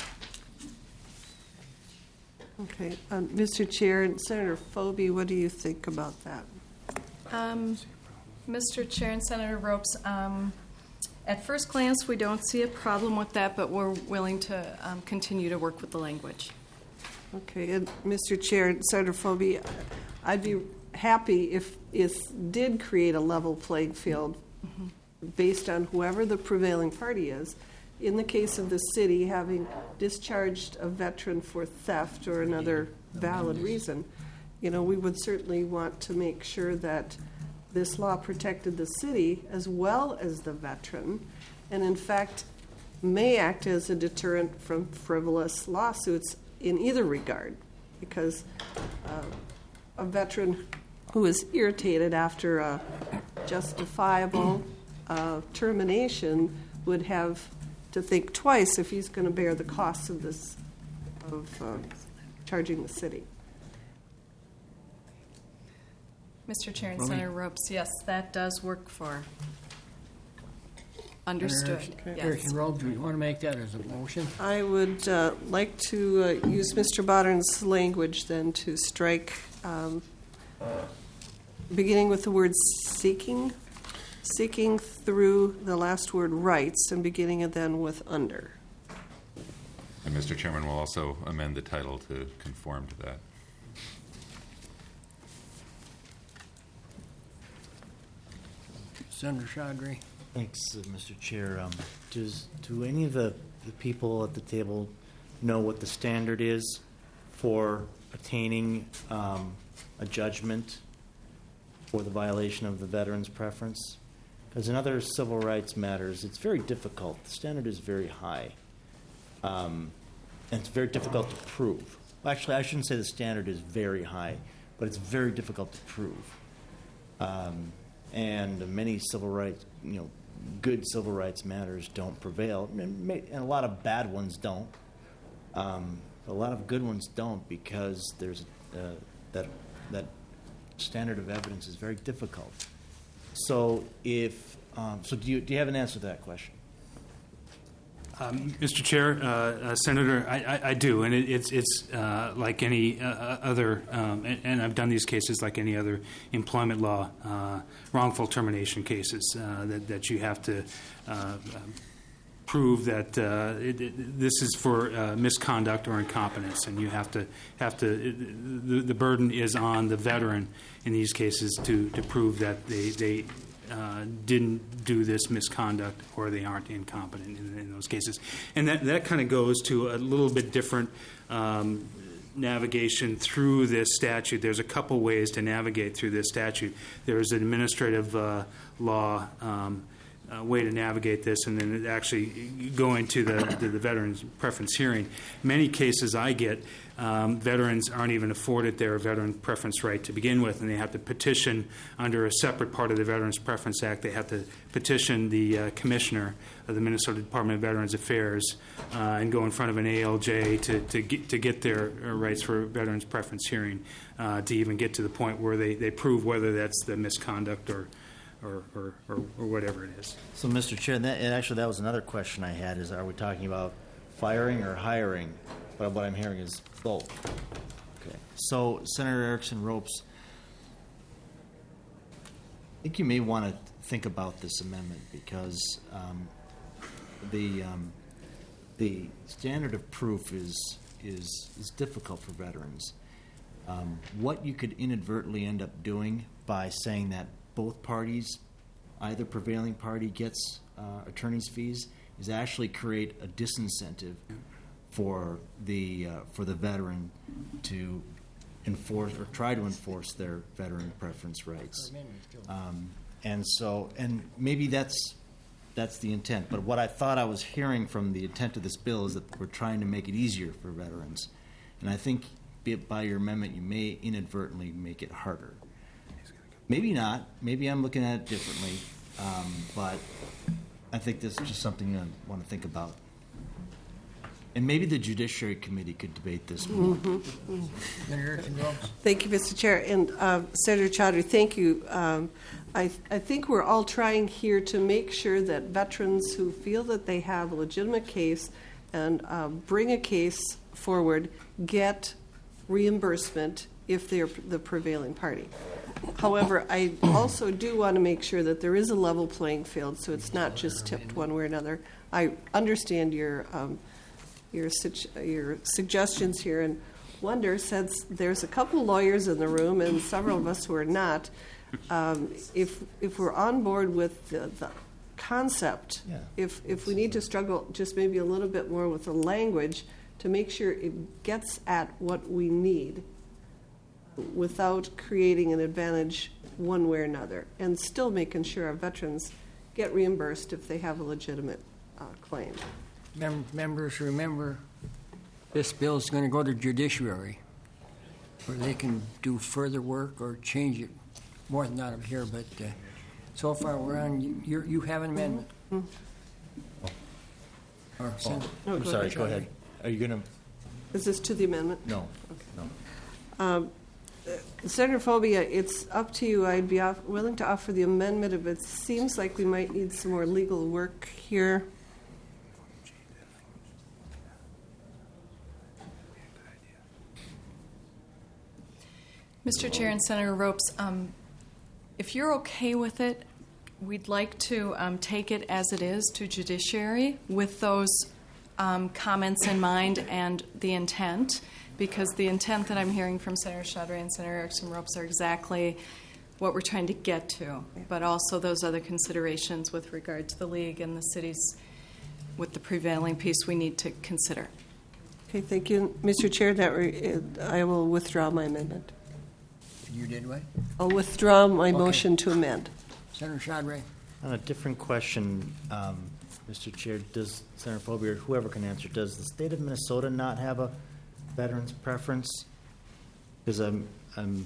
Okay. Um, Mister Chair and Senator Phoebe, what do you think about that? Um, Mister Chair and Senator Ropes, um, at first glance, we don't see a problem with that, but we're willing to um, continue to work with the language. Okay. And Mister Chair and Senator Phoebe, I'd be happy if it did create a level playing field mm-hmm. based on whoever the prevailing party is. In the case of the city having discharged a veteran for theft or another valid reason, you know, we would certainly want to make sure that this law protected the city as well as the veteran, and in fact may act as a deterrent from frivolous lawsuits in either regard, because uh, a veteran who is irritated after a justifiable uh, termination would have to think twice if he's going to bear the costs of this, of uh, charging the city. Mister Chair and Senator Ropes, yes, that does work for. Understood. Senator yes. Erickson Ropes, do you want to make that as a motion? I would uh, like to uh, use Mister Bodden's language then to strike, um, beginning with the word seeking. seeking through the last word rights and beginning it then with under. And Mister Chairman will also amend the title to conform to that. Senator Chaudhry. Thanks, uh, Mister Chair. Um, does do any of the, the people at the table know what the standard is for attaining um, a judgment for the violation of the veteran's preference? Because in other civil rights matters, it's very difficult. The standard is very high, um, and it's very difficult to prove. Well, actually, I shouldn't say the standard is very high, but it's very difficult to prove. Um, and many civil rights, you know, good civil rights matters don't prevail, and a lot of bad ones don't. Um, a lot of good ones don't because there's uh, that that standard of evidence is very difficult. So, if um, so, do you do you have an answer to that question? Um, Mister Chair, uh, uh, Senator, I, I, I do, and it, it's it's uh, like any uh, other, um, and, and I've done these cases like any other employment law, uh, wrongful termination cases uh, that that you have to uh, prove that uh, it, it, this is for uh, misconduct or incompetence, and you have to have to. It, the, the burden is on the veteran in these cases to to prove that they they. Uh, didn't do this misconduct or they aren't incompetent in, in those cases. And that, that kind of goes to a little bit different um, navigation through this statute. There's a couple ways to navigate through this statute. There's an administrative uh, law um, uh, way to navigate this, and then actually going to the, to the veterans preference hearing. Many cases I get, Um, veterans aren't even afforded their veteran preference right to begin with, and they have to petition under a separate part of the Veterans Preference Act. They have to petition the uh, commissioner of the Minnesota Department of Veterans Affairs uh, and go in front of an A L J to, to, get, to get their uh, rights for veterans preference hearing uh, to even get to the point where they, they prove whether that's the misconduct or, or, or, or, or whatever it is. So, Mister Chair, that, and actually that was another question I had: is are we talking about firing or hiring? But what I'm hearing is both. Okay. So, Senator Erickson Ropes, I think you may want to think about this amendment because um, the um, the standard of proof is is is difficult for veterans. Um, what you could inadvertently end up doing by saying that both parties, either prevailing party, gets uh, attorney's fees, is actually create a disincentive for the uh, for the veteran to enforce or try to enforce their veteran preference rights. Um, and so, and maybe that's that's the intent. But what I thought I was hearing from the intent of this bill is that we're trying to make it easier for veterans. And I think by your amendment, you may inadvertently make it harder. Maybe not. Maybe I'm looking at it differently. Um, but I think this is just something I want to think about. And maybe the Judiciary Committee could debate this more. Mm-hmm. Mm-hmm. Thank you, Mister Chair. And uh, Senator Chaudhry, thank you. Um, I, I think we're all trying here to make sure that veterans who feel that they have a legitimate case and uh, bring a case forward get reimbursement if they're the prevailing party. However, I also do want to make sure that there is a level playing field so it's not just tipped one way or another. I understand your um, Your, your suggestions here and wonder, since there's a couple lawyers in the room and several of us who are not, um, if if we're on board with the, the concept, yeah. if if we need to struggle just maybe a little bit more with the language to make sure it gets at what we need without creating an advantage one way or another, and still making sure our veterans get reimbursed if they have a legitimate uh, claim. Mem- members, remember, this bill is going to go to judiciary, where they can do further work or change it more than out of here. But uh, so far, we're on. You, you're, you have an amendment. Mm-hmm. Or, oh. No, I'm go sorry. Ahead. Go ahead. Are you going to? Is this to the amendment? No. Okay. No. Um, uh, Senator Phobia, it's up to you. I'd be off, willing to offer the amendment if it seems like we might need some more legal work here. Mister Chair and Senator Ropes, um, if you're okay with it, we'd like to um, take it as it is to judiciary with those um, comments in mind and the intent, because the intent that I'm hearing from Senator Chaudhry and Senator Erickson Ropes are exactly what we're trying to get to, but also those other considerations with regard to the league and the cities with the prevailing piece we need to consider. Okay, thank you. Mister Chair, that re- I will withdraw my amendment. You did what? I'll withdraw my Okay. motion to amend. Senator Chaudhry. On a different question, um, Mister Chair, does Senator Phobie or whoever can answer, does the state of Minnesota not have a veterans preference? Because I'm, I'm,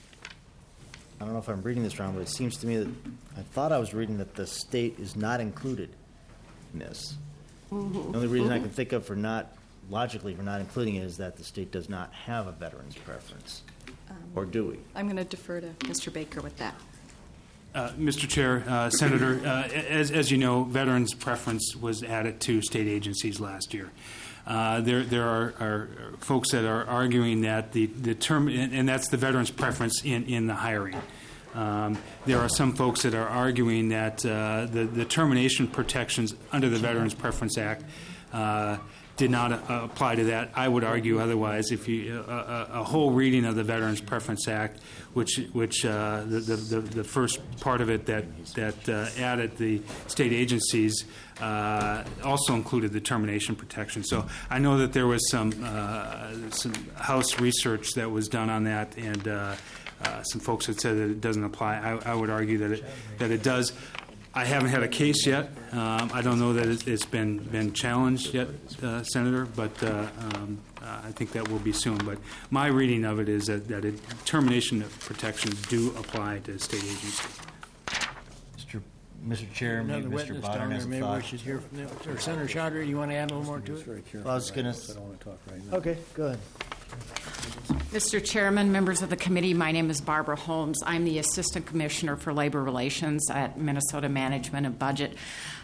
I don't know if I'm reading this wrong, but it seems to me that I thought I was reading that the state is not included in this. Mhm. The only reason I Mhm. can think of for not, logically for not including it is that the state does not have a veterans preference. Or do we? I'm going to defer to Mister Baker with that. Uh, Mister Chair, uh, Senator, uh, as, as you know, veterans preference was added to state agencies last year. Uh, there, there are, are folks that are arguing that the, the term, and, and that's the veterans preference in, in the hiring. Um, there are some folks that are arguing that uh, the, the termination protections under the Veterans Preference Act uh, did not uh, apply to that. I would argue otherwise. If you uh, a, a whole reading of the Veterans Preference Act, which which uh, the, the the first part of it that that uh, added the state agencies uh, also included the termination protection. So I know that there was some uh, some House research that was done on that, and uh, uh, some folks had said that it doesn't apply. I, I would argue that it that it does. I haven't had a case yet. Um, I don't know that it, it's been been challenged yet, uh, Senator, but uh, um, uh, I think that will be soon. But my reading of it is that, that it, termination protections do apply to state agencies. Mister Mister Chair, Another maybe Mister witness down Bodden there. has a Maybe we thought. should hear from them. Or Senator Chaudhry, do you want to add a little more to it? Well, I was going to. I don't want to talk right now. Okay, go ahead. Mister Chairman, members of the committee, my name is Barbara Holmes. I'm the Assistant Commissioner for Labor Relations at Minnesota Management and Budget.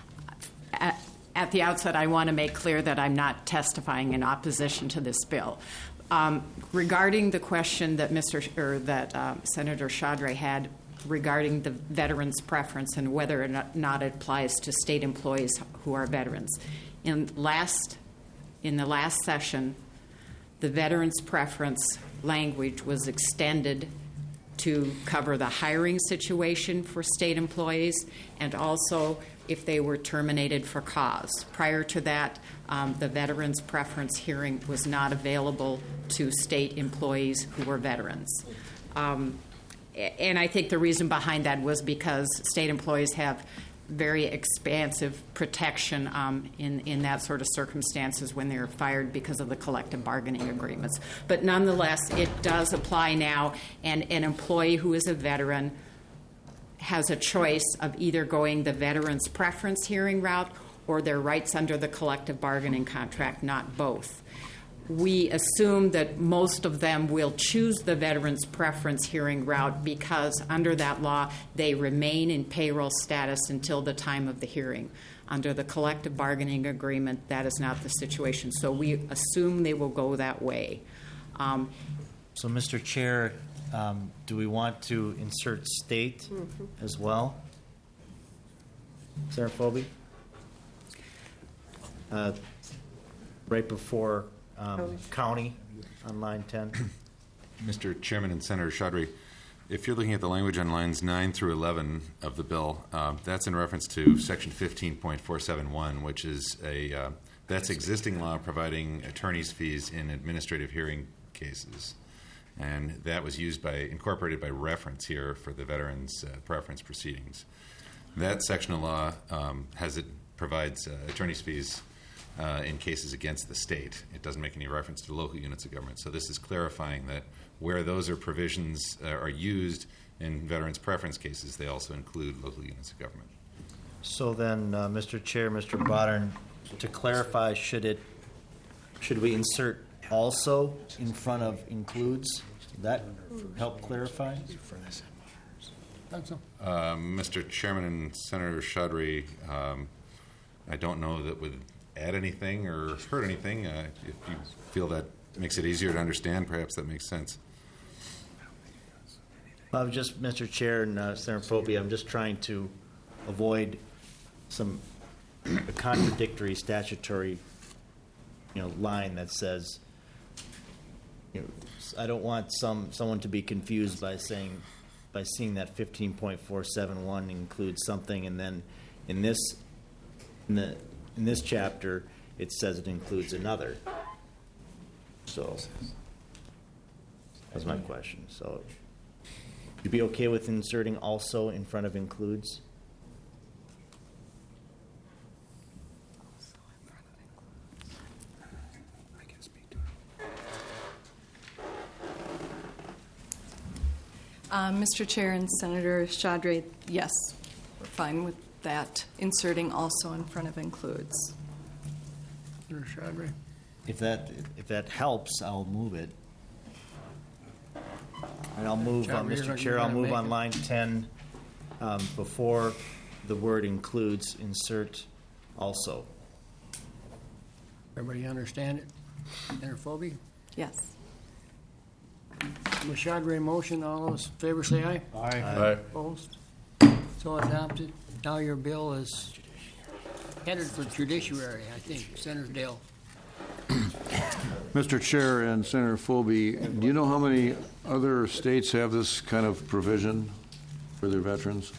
At, at the outset, I want to make clear that I'm not testifying in opposition to this bill. Um, regarding the question that Mister or that uh, Senator Chaudhry had regarding the veterans' preference and whether or not, not it applies to state employees who are veterans, in last in the last session, the veterans' preference language was extended to cover the hiring situation for state employees and also if they were terminated for cause. Prior to that, um, the veterans' preference hearing was not available to state employees who were veterans. Um, and I think the reason behind that was because state employees have very expansive protection um, in, in that sort of circumstances when they're fired because of the collective bargaining agreements. But nonetheless, it does apply now, and an employee who is a veteran has a choice of either going the veterans' preference hearing route or their rights under the collective bargaining contract, not both. We assume that most of them will choose the veterans' preference hearing route because under that law, they remain in payroll status until the time of the hearing. Under the collective bargaining agreement, that is not the situation. So we assume they will go that way. Um, So, Mister Chair, um, do we want to insert state Mhm. as well? Senator Phobie? Uh, right before um, county on line ten. Mister Chairman and Senator Chaudhry, if you're looking at the language on lines nine through eleven of the bill, uh, that's in reference to Section fifteen point four seven one, which is a uh, that's existing law providing attorneys' fees in administrative hearing cases, and that was used by incorporated by reference here for the veterans' uh, preference proceedings. That section of law um, has it provides uh, attorneys' fees Uh, in cases against the state. It doesn't make any reference to local units of government. So this is clarifying that where those are provisions uh, are used in veterans' preference cases, they also include local units of government. So then, uh, Mister Chair, Mister Bodden, to clarify, should it should we insert also in front of includes? Would that help clarify? Uh, Mister Chairman and Senator Chaudhry, um, I don't know that would add anything or hurt anything. Uh, if you feel that makes it easier to understand, perhaps that makes sense. I'm just, Mister Chair and uh, Senator Phobie, I'm just trying to avoid some contradictory statutory, you know, line that says, you know, I don't want some someone to be confused by saying, by seeing that fifteen point four seven one includes something, and then in this in the in this chapter it says it includes another. So that's my question. So you'd be okay with inserting also in front of includes? Uh, Mister Chair and Senator Chaudhry, yes, we're fine with that, inserting also in front of includes. Senator Chaudhry? If that if that helps, I'll move it. And I'll move, uh, Chaudhry, Mister you're Chair, I'll gonna move make on it. line ten, um, before the word includes, insert also. Everybody understand it? Senator Phobie? Yes. Miz Chaudhry, motion. All those in favor say aye. Aye. Aye. Opposed? So adopted. Now your bill is headed for judiciary, I think. Senator Dale. Mister Chair and Senator Phobie, do you know how many other states have this kind of provision for their veterans?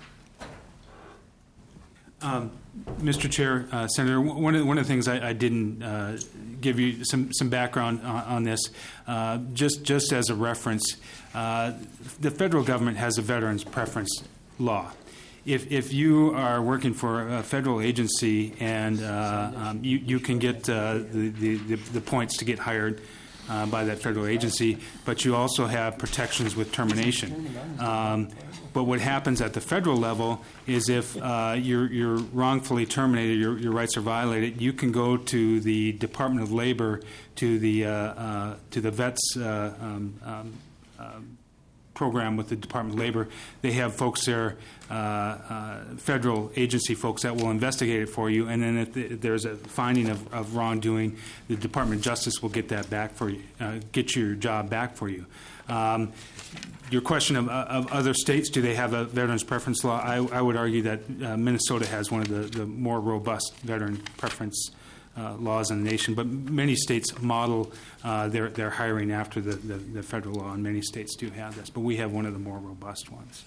Um, Mister Chair, uh, Senator, one of the, one of the things I, I didn't uh, give you some, some background on, on this, uh, just just as a reference, uh, the federal government has a veterans preference law. If if you are working for a federal agency and uh, um, you you can get uh, the, the the points to get hired uh, by that federal agency, but you also have protections with termination. Um, But what happens at the federal level is if uh, you're, you're wrongfully terminated, your, your rights are violated, you can go to the Department of Labor, to the uh, uh, to the vets uh, um, um, um, program with the Department of Labor. They have folks there, uh, uh, federal agency folks that will investigate it for you, and then if, the, if there's a finding of, of wrongdoing, the Department of Justice will get that back for you, uh, get your job back for you. Um, Your question of, of other states, do they have a veterans preference law? I, I would argue that uh, Minnesota has one of the, the more robust veteran preference uh, laws in the nation, but many states model uh, their, their hiring after the, the, the federal law, and many states do have this, but we have one of the more robust ones.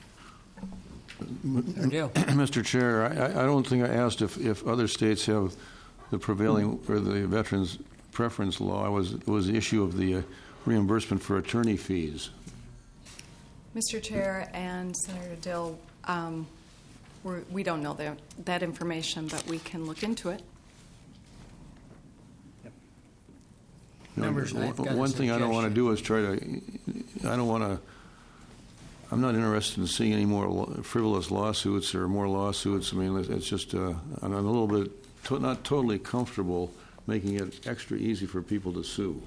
Mister Chair, I, I don't think I asked if, if other states have the prevailing or the veterans preference law. It was, it was the issue of the uh, reimbursement for attorney fees. Mister Chair and Senator Dill, um, we're, we don't know that, that information, but we can look into it. No, Members, one I've got a one thing I don't want to do is try to, I don't want to, I'm not interested in seeing any more lo- frivolous lawsuits or more lawsuits. I mean, it's just, uh, I'm a little bit, to, not totally comfortable making it extra easy for people to sue.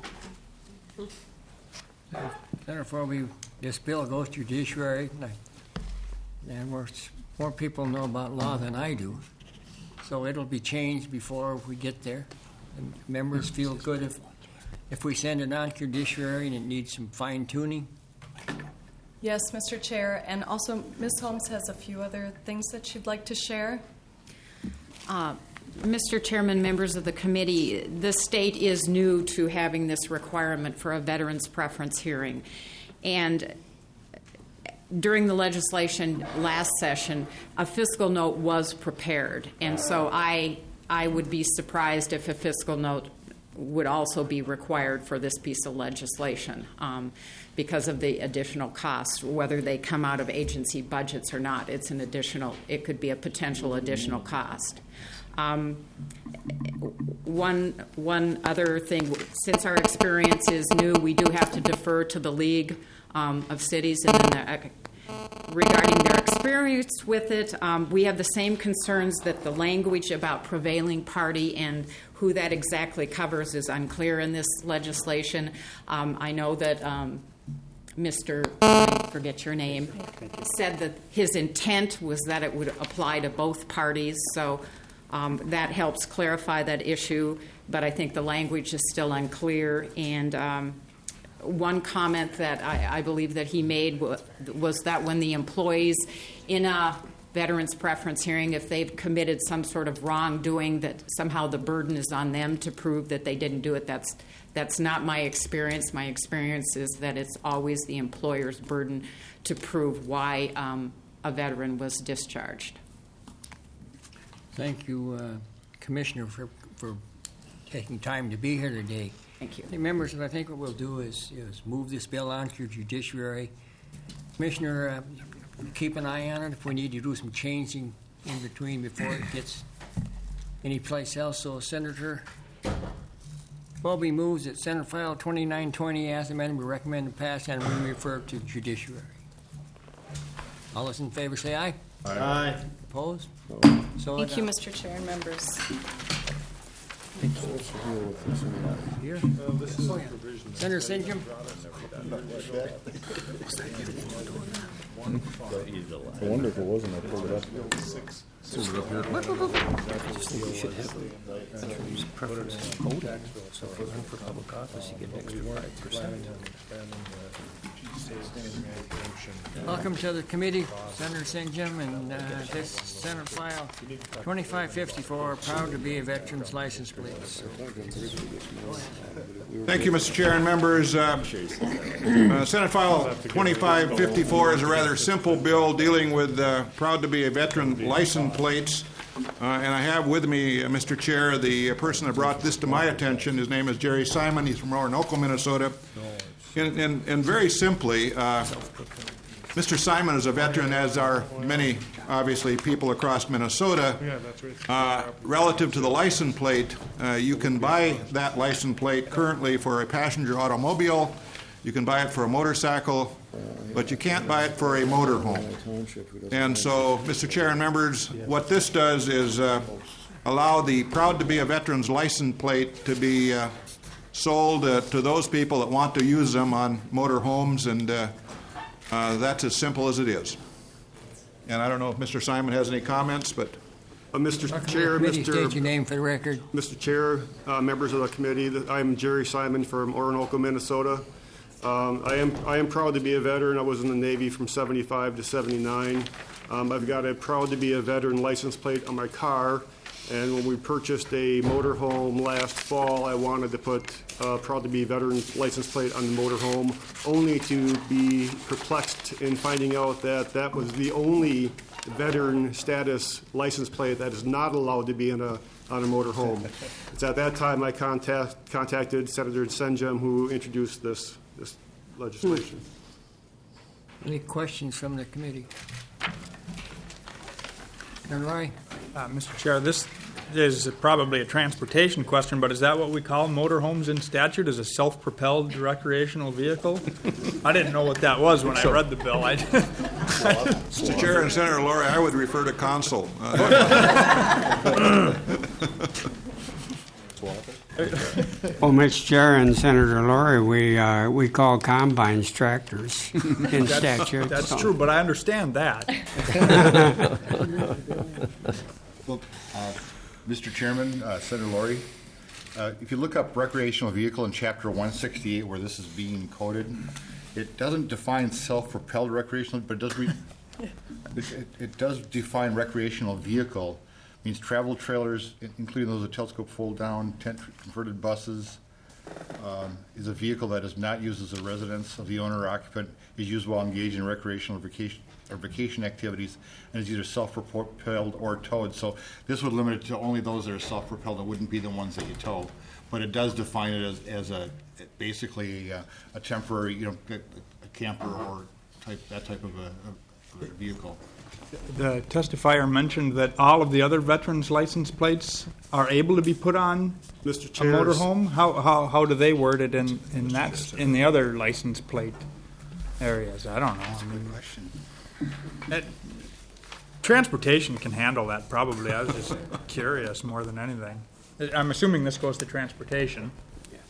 Senator Phobie, this bill goes to judiciary, and, I, and more, more people know about law than I do. So it'll be changed before we get there. And members feel good if if we send it on to judiciary and it needs some fine tuning. Yes, Mister Chair, and also Miz Holmes has a few other things that she'd like to share. Uh, Mister Chairman, members of the committee, the state is new to having this requirement for a veterans preference hearing. And during the legislation last session, a fiscal note was prepared. And so I, I would be surprised if a fiscal note would also be required for this piece of legislation um, because of the additional costs, whether they come out of agency budgets or not. It's an additional, it could be a potential additional cost. Um, one one other thing, since our experience is new, we do have to defer to the League um, of Cities, and then the, regarding their experience with it, um, we have the same concerns that the language about prevailing party and who that exactly covers is unclear in this legislation. Um, I know that um, Mister I forget your name, said that his intent was that it would apply to both parties, so Um, that helps clarify that issue, but I think the language is still unclear. And um, one comment that I, I believe that he made w- was that when the employees in a veterans preference hearing if they've committed some sort of wrongdoing, that somehow the burden is on them to prove that they didn't do it. That's that's not my experience. My experience is that it's always the employer's burden to prove why um, a veteran was discharged. Thank you, uh, Commissioner, for, for taking time to be here today. Thank you. Hey, members, I think what we'll do is, is move this bill on to your judiciary. Commissioner, uh, keep an eye on it if we need to do some changing in between before it gets anyplace else. So, Senator Bobby moves that Senate File twenty-nine twenty as amended, we recommend to pass and we refer to judiciary. All those in favor say aye. Aye. Aye. Opposed? So Thank you, adopted. Mister Chair and members. Here. Senator Sinjum. I wonder if it wasn't, I pulled it up. I just think we should have a veteran's preference code. So if you run for public office, you get an extra five percent. Welcome to the committee, Senator Saint Jim, and uh, this Senate File twenty-five fifty-four, proud to be a veteran's license plate. Thank you, Mister Chair and members. Uh, uh, Senate File twenty-five fifty-four is a rather simple bill dealing with uh, proud to be a veteran license plates. Uh, and I have with me, uh, Mister Chair, the uh, person that brought this to my attention. His name is Jerry Simon. He's from Orinoco, Minnesota. And, and, and very simply, uh, Mister Simon is a veteran, as are many, obviously, people across Minnesota. Uh, relative to the license plate, uh, you can buy that license plate currently for a passenger automobile. You can buy it for a motorcycle, but you can't buy it for a motorhome. And so, Mister Chair and members, what this does is uh, allow the proud to be a veteran's license plate to be uh, sold uh, to those people that want to use them on motorhomes, and uh, uh, that's as simple as it is. And I don't know if Mister Simon has any comments, but... Uh, Mister Chair, Mister Mister State your name for the record. Mister Chair, uh, members of the committee, I'm Jerry Simon from Orinoco, Minnesota. Um, I am I am proud to be a veteran. I was in the Navy from seventy-five to seventy-nine. Um, I've got a proud to be a veteran license plate on my car. And when we purchased a motorhome last fall, I wanted to put uh, proud to be veteran license plate on the motorhome, only to be perplexed in finding out that that was the only veteran status license plate that is not allowed to be in a on a motorhome. It's at that time I contact, contacted Senator Senjum, who introduced this this legislation. Any questions from the committee? Senator Laurie? Uh, Mister Chair, this is probably a transportation question, but is that what we call motorhomes in statute, as a self-propelled recreational vehicle? I didn't know what that was when I read the bill. I Mister Chair and Senator Laurie, I would refer to counsel. Uh, Well, Mister Chair and Senator Laurie, we uh, we call combines tractors in that's, statute. That's so. true, but I understand that. Well, uh, Mister Chairman, uh, Senator Laurie, uh, if you look up recreational vehicle in Chapter one sixty-eight, where this is being coded, it doesn't define self-propelled recreational, but it does re- it, it, it does define recreational vehicle. Means travel trailers, including those that telescope fold down, tent converted buses, um, is a vehicle that is not used as a residence of the owner or occupant, is used while engaged in recreational or vacation, or vacation activities, and is either self-propelled or towed. So this would limit it to only those that are self-propelled. It wouldn't be the ones that you tow. But it does define it as, as a basically a, a temporary, you know, a, a camper or type that type of a, a vehicle. The testifier mentioned that all of the other veterans' license plates are able to be put on Mister a Chair, motorhome. How how how do they word it in in that in the other license plate areas? I don't know. That's I a mean, good question. that, transportation can handle that probably. I was just curious more than anything. I'm assuming this goes to transportation. Yes.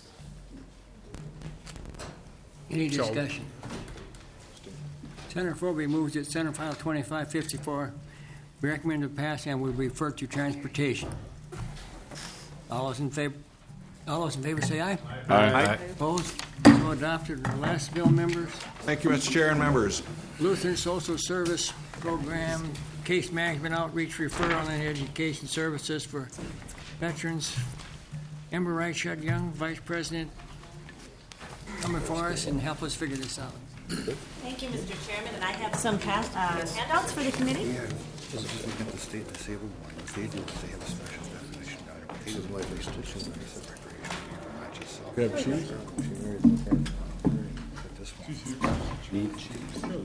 Any So- discussion? Senator Forby moves that Senate File twenty-five fifty-four be recommended to pass and will refer to transportation. All those in favor, all those in favor say aye. Aye. Aye. Opposed? So adopted. The last bill, members. Thank you, Mister Chair and members. Lutheran Social Service Program case management outreach referral and education services for veterans. Ember Reichard Young, Vice President, coming for us and help us figure this out. Thank you, Mister Chairman, and I have some pass, uh, handouts for the committee. The state disabled one, if they do, they have a special definition down there. They just like restrictions, they said recreational, not just self. Grab cheese? This one.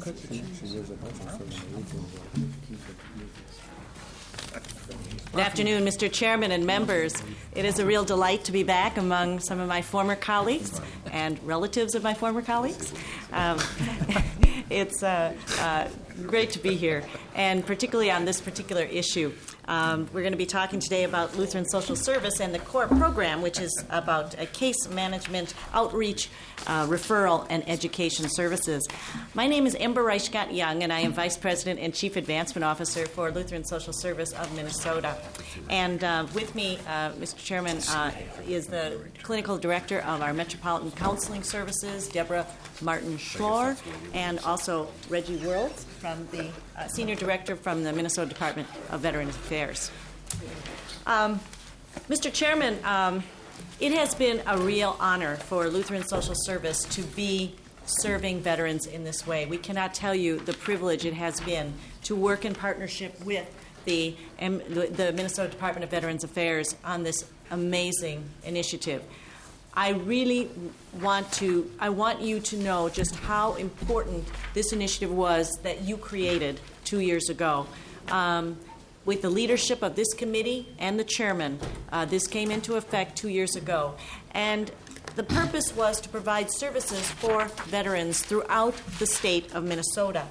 Good afternoon, Mister Chairman and members. It is a real delight to be back among some of my former colleagues and relatives of my former colleagues. Um, it's uh, uh, great to be here, and particularly on this particular issue. Um, we're going to be talking today about Lutheran Social Service and the CORE program, which is about uh, case management, outreach, uh, referral, and education services. My name is Ember Reichgott Young, and I am Vice President and Chief Advancement Officer for Lutheran Social Service of Minnesota. And uh, with me, uh, Mister Chairman, uh, is the Clinical Director of our Metropolitan Counseling Services, Deborah Martin Schlor, and also Reggie World, from the uh, Senior Director from the Minnesota Department of Veterans Affairs. Um, Mister Chairman, um, it has been a real honor for Lutheran Social Service to be serving veterans in this way. We cannot tell you the privilege it has been to work in partnership with the, um, the Minnesota Department of Veterans Affairs on this amazing initiative. I really want to, I want you to know just how important this initiative was that you created two years ago. Um, with the leadership of this committee and the chairman, uh, this came into effect two years ago. And the purpose was to provide services for veterans throughout the state of Minnesota.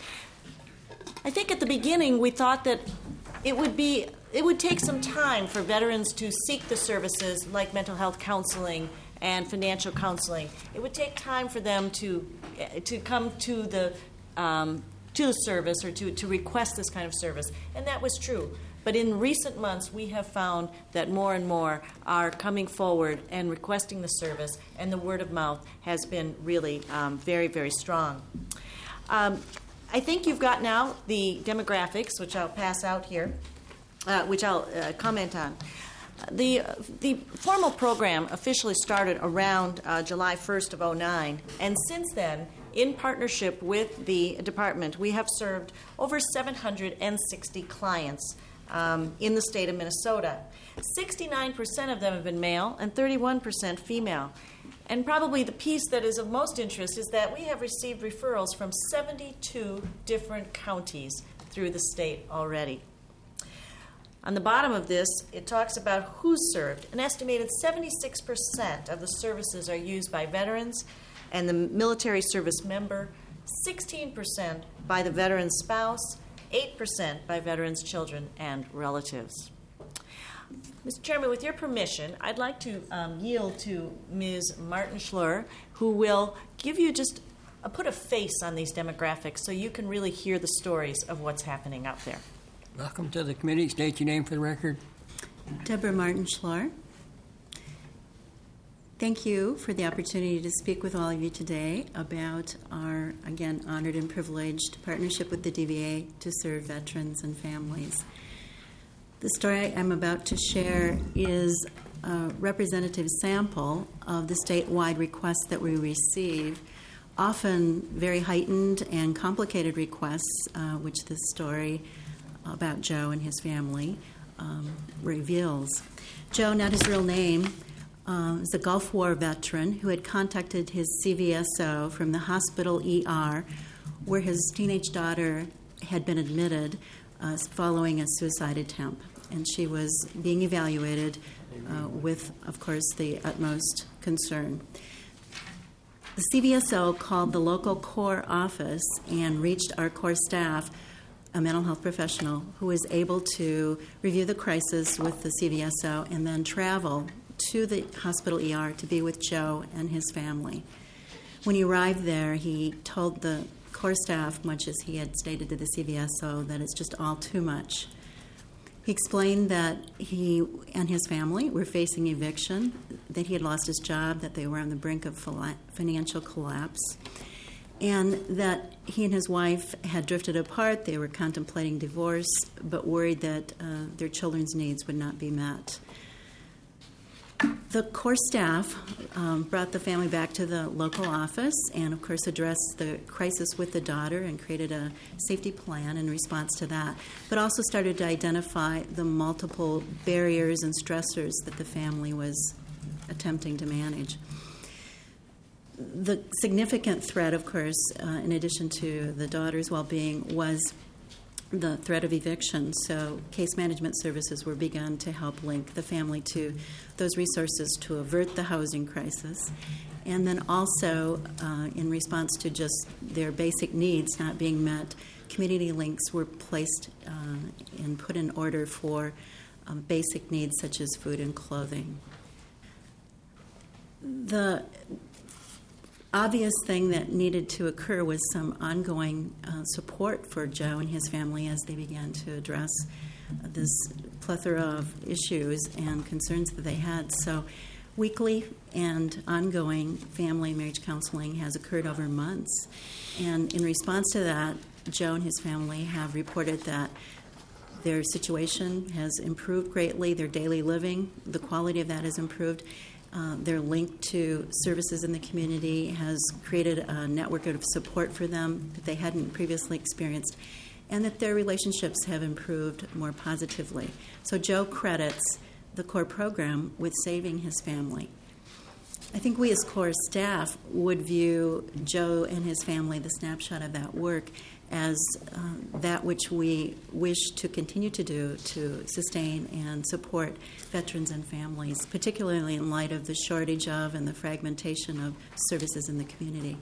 I think at the beginning we thought that it would be It would take some time for veterans to seek the services like mental health counseling and financial counseling. It would take time for them to to come to the um, to the service or to, to request this kind of service, and that was true. But in recent months, we have found that more and more are coming forward and requesting the service, and the word of mouth has been really um, very, very strong. Um, I think you've got now the demographics, which I'll pass out here. Uh, which I'll uh, comment on. The, uh, the formal program officially started around uh, July first of oh nine, and since then, in partnership with the department, we have served over seven hundred sixty clients um, in the state of Minnesota. sixty-nine percent of them have been male and thirty-one percent female. And probably the piece that is of most interest is that we have received referrals from seventy-two different counties through the state already. On the bottom of this, it talks about who's served. An estimated seventy-six percent of the services are used by veterans and the military service member, sixteen percent by the veteran's spouse, eight percent by veterans' children and relatives. Mister Chairman, with your permission, I'd like to um, yield to Miz Martin Schlor, who will give you just uh, put a face on these demographics so you can really hear the stories of what's happening out there. Welcome to the committee. State your name for the record. Deborah Martin Schlor. Thank you for the opportunity to speak with all of you today about our, again, honored and privileged partnership with the D V A to serve veterans and families. The story I'm about to share is a representative sample of the statewide requests that we receive, often very heightened and complicated requests, uh, which this story about Joe and his family um, reveals. Joe, not his real name, um, is a Gulf War veteran who had contacted his C V S O from the hospital E R where his teenage daughter had been admitted uh, following a suicide attempt. And she was being evaluated uh, with, of course, the utmost concern. The C V S O called the local CORE office and reached our CORE staff, a mental health professional who was able to review the crisis with the C V S O and then travel to the hospital E R to be with Joe and his family. When he arrived there, he told the CORE staff, much as he had stated to the C V S O, that it's just all too much. He explained that he and his family were facing eviction, that he had lost his job, that they were on the brink of financial collapse, and that he and his wife had drifted apart. They were contemplating divorce, but worried that uh, their children's needs would not be met. The Corps staff um, brought the family back to the local office and, of course, addressed the crisis with the daughter and created a safety plan in response to that, but also started to identify the multiple barriers and stressors that the family was attempting to manage. The significant threat, of course, uh, in addition to the daughter's well-being, was the threat of eviction. So case management services were begun to help link the family to those resources to avert the housing crisis. And then also, uh, in response to just their basic needs not being met, community links were placed uh, and put in order for um, basic needs such as food and clothing. The obvious thing that needed to occur was some ongoing uh, support for Joe and his family as they began to address uh, this plethora of issues and concerns that they had. So weekly and ongoing family and marriage counseling has occurred over months. And in response to that, Joe and his family have reported that their situation has improved greatly, their daily living, the quality of that has improved. Uh, their link to services in the community has created a network of support for them that they hadn't previously experienced, and that their relationships have improved more positively. So Joe credits the Corps program with saving his family. I think we as Corps staff would view Joe and his family, the snapshot of that work, as uh, that which we wish to continue to do to sustain and support veterans and families, particularly in light of the shortage of and the fragmentation of services in the community.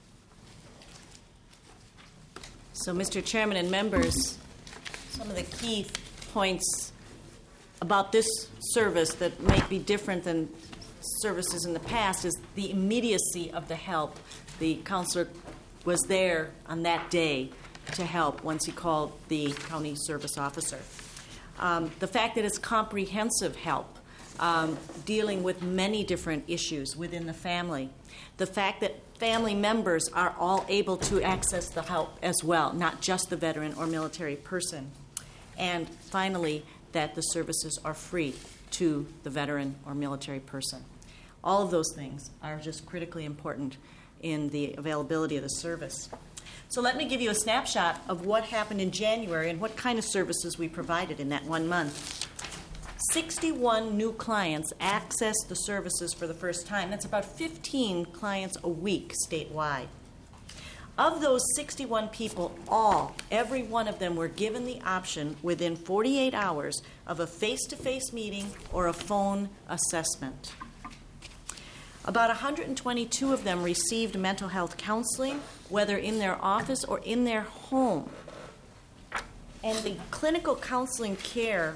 So, Mister Chairman and members, some of the key points about this service that may be different than services in the past is the immediacy of the help. The counselor was there on that day to help once he called the county service officer. Um, the fact that it's comprehensive help, um, dealing with many different issues within the family. The fact that family members are all able to access the help as well, not just the veteran or military person. And finally, that the services are free to the veteran or military person. All of those things are just critically important in the availability of the service. So let me give you a snapshot of what happened in January and what kind of services we provided in that one month. sixty-one new clients accessed the services for the first time. That's about fifteen clients a week statewide. Of those sixty-one people, all, every one of them were given the option within forty-eight hours of a face-to-face meeting or a phone assessment. About one hundred twenty-two of them received mental health counseling, whether in their office or in their home. And the clinical counseling care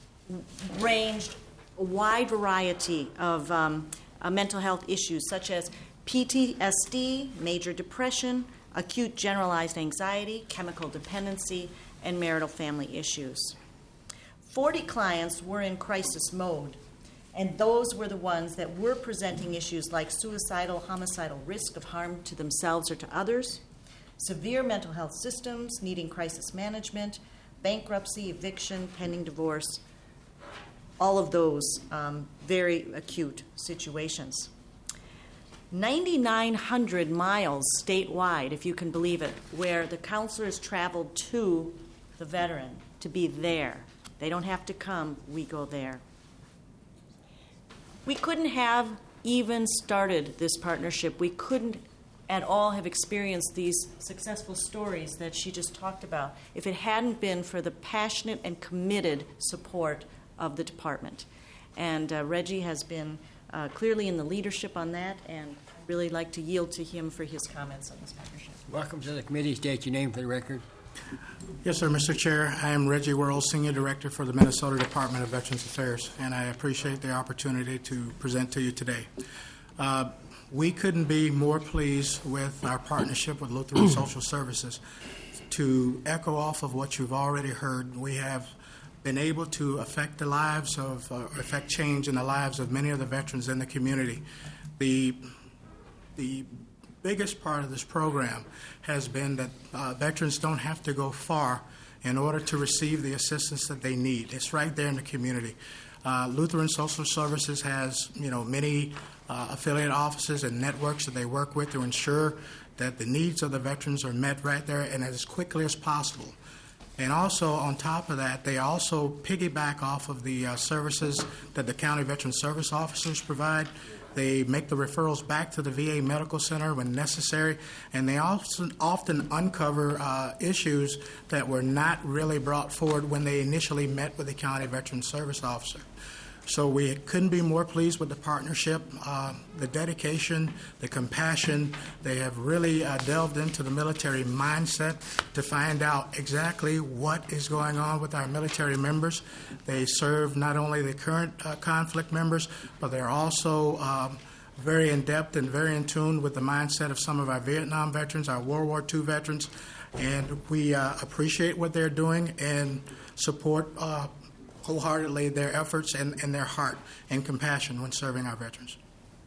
ranged a wide variety of um, uh, mental health issues, such as P T S D, major depression, acute generalized anxiety, chemical dependency, and marital family issues. forty clients were in crisis mode, and those were the ones that were presenting issues like suicidal, homicidal risk of harm to themselves or to others, severe mental health systems needing crisis management, bankruptcy, eviction, pending divorce, all of those um, very acute situations. nine thousand nine hundred miles statewide, if you can believe it, where the counselors traveled to the veteran to be there. They don't have to come, we go there. We couldn't have even started this partnership. We couldn't at all have experienced these successful stories that she just talked about if it hadn't been for the passionate and committed support of the department. And uh, Reggie has been uh, clearly in the leadership on that, and I'd really like to yield to him for his comments on this partnership. Welcome to the committee. State your name for the record. Yes, sir, Mister Chair. I am Reggie Worrell, Senior Director for the Minnesota Department of Veterans Affairs, and I appreciate the opportunity to present to you today. Uh, we couldn't be more pleased with our partnership with Lutheran Social Services. To echo off of what you've already heard, we have been able to affect the lives of, uh, affect change in the lives of many of the veterans in the community. The, the biggest part of this program has been that uh, veterans don't have to go far in order to receive the assistance that they need. It's right there in the community. Uh, Lutheran Social Services has, you know, many uh, affiliate offices and networks that they work with to ensure that the needs of the veterans are met right there and as quickly as possible. And also, on top of that, they also piggyback off of the uh, services that the county veteran service officers provide. They make the referrals back to the V A medical center when necessary, and they also often uncover uh, issues that were not really brought forward when they initially met with the county veteran service officer. So we couldn't be more pleased with the partnership, uh, the dedication, the compassion. They have really uh, delved into the military mindset to find out exactly what is going on with our military members. They serve not only the current uh, conflict members, but they're also um, very in-depth and very in tune with the mindset of some of our Vietnam veterans, our World War Two veterans, and we uh, appreciate what they're doing and support uh, wholeheartedly their efforts and, and their heart and compassion when serving our veterans.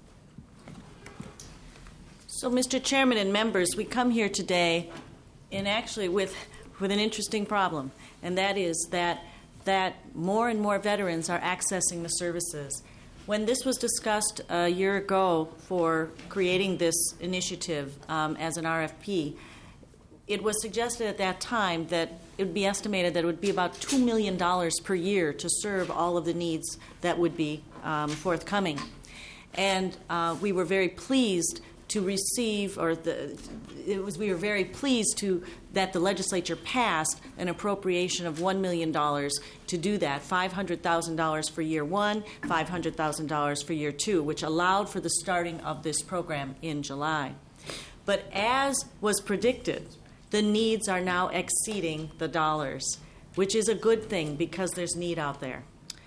So, Mister Chairman and members, we come here today and actually with, with an interesting problem, and that is that, that more and more veterans are accessing the services. When this was discussed a year ago for creating this initiative um, as an R F P, it was suggested at that time that it would be estimated that it would be about two million dollars per year to serve all of the needs that would be um, forthcoming. And uh, we were very pleased to receive, or the, it was, we were very pleased to that the legislature passed an appropriation of one million dollars to do that, five hundred thousand dollars for year one, five hundred thousand dollars for year two, which allowed for the starting of this program in July. But as was predicted, the needs are now exceeding the dollars, which is a good thing because there's need out there.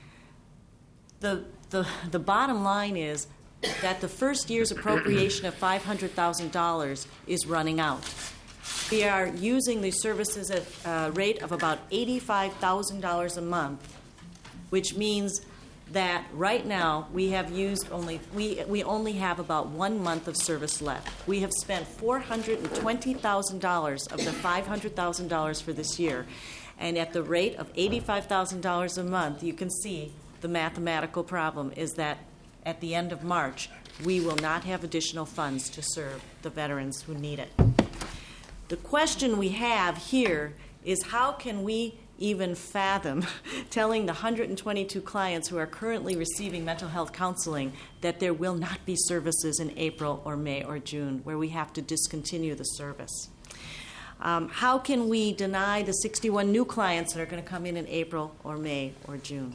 The, the, the bottom line is that the first year's appropriation of five hundred thousand dollars is running out. We are using these services at a rate of about eighty-five thousand dollars a month, which means that right now we have used only we we only have about one month of service left. We have spent four hundred twenty thousand dollars of the five hundred thousand dollars for this year, and at the rate of eighty-five thousand dollars a month, you can see the mathematical problem is that at the end of March we will not have additional funds to serve the veterans who need it. The question we have here is how can we even fathom telling the one hundred twenty-two clients who are currently receiving mental health counseling that there will not be services in April or May or June, where we have to discontinue the service. Um, how can we deny the sixty-one new clients that are going to come in in April or May or June?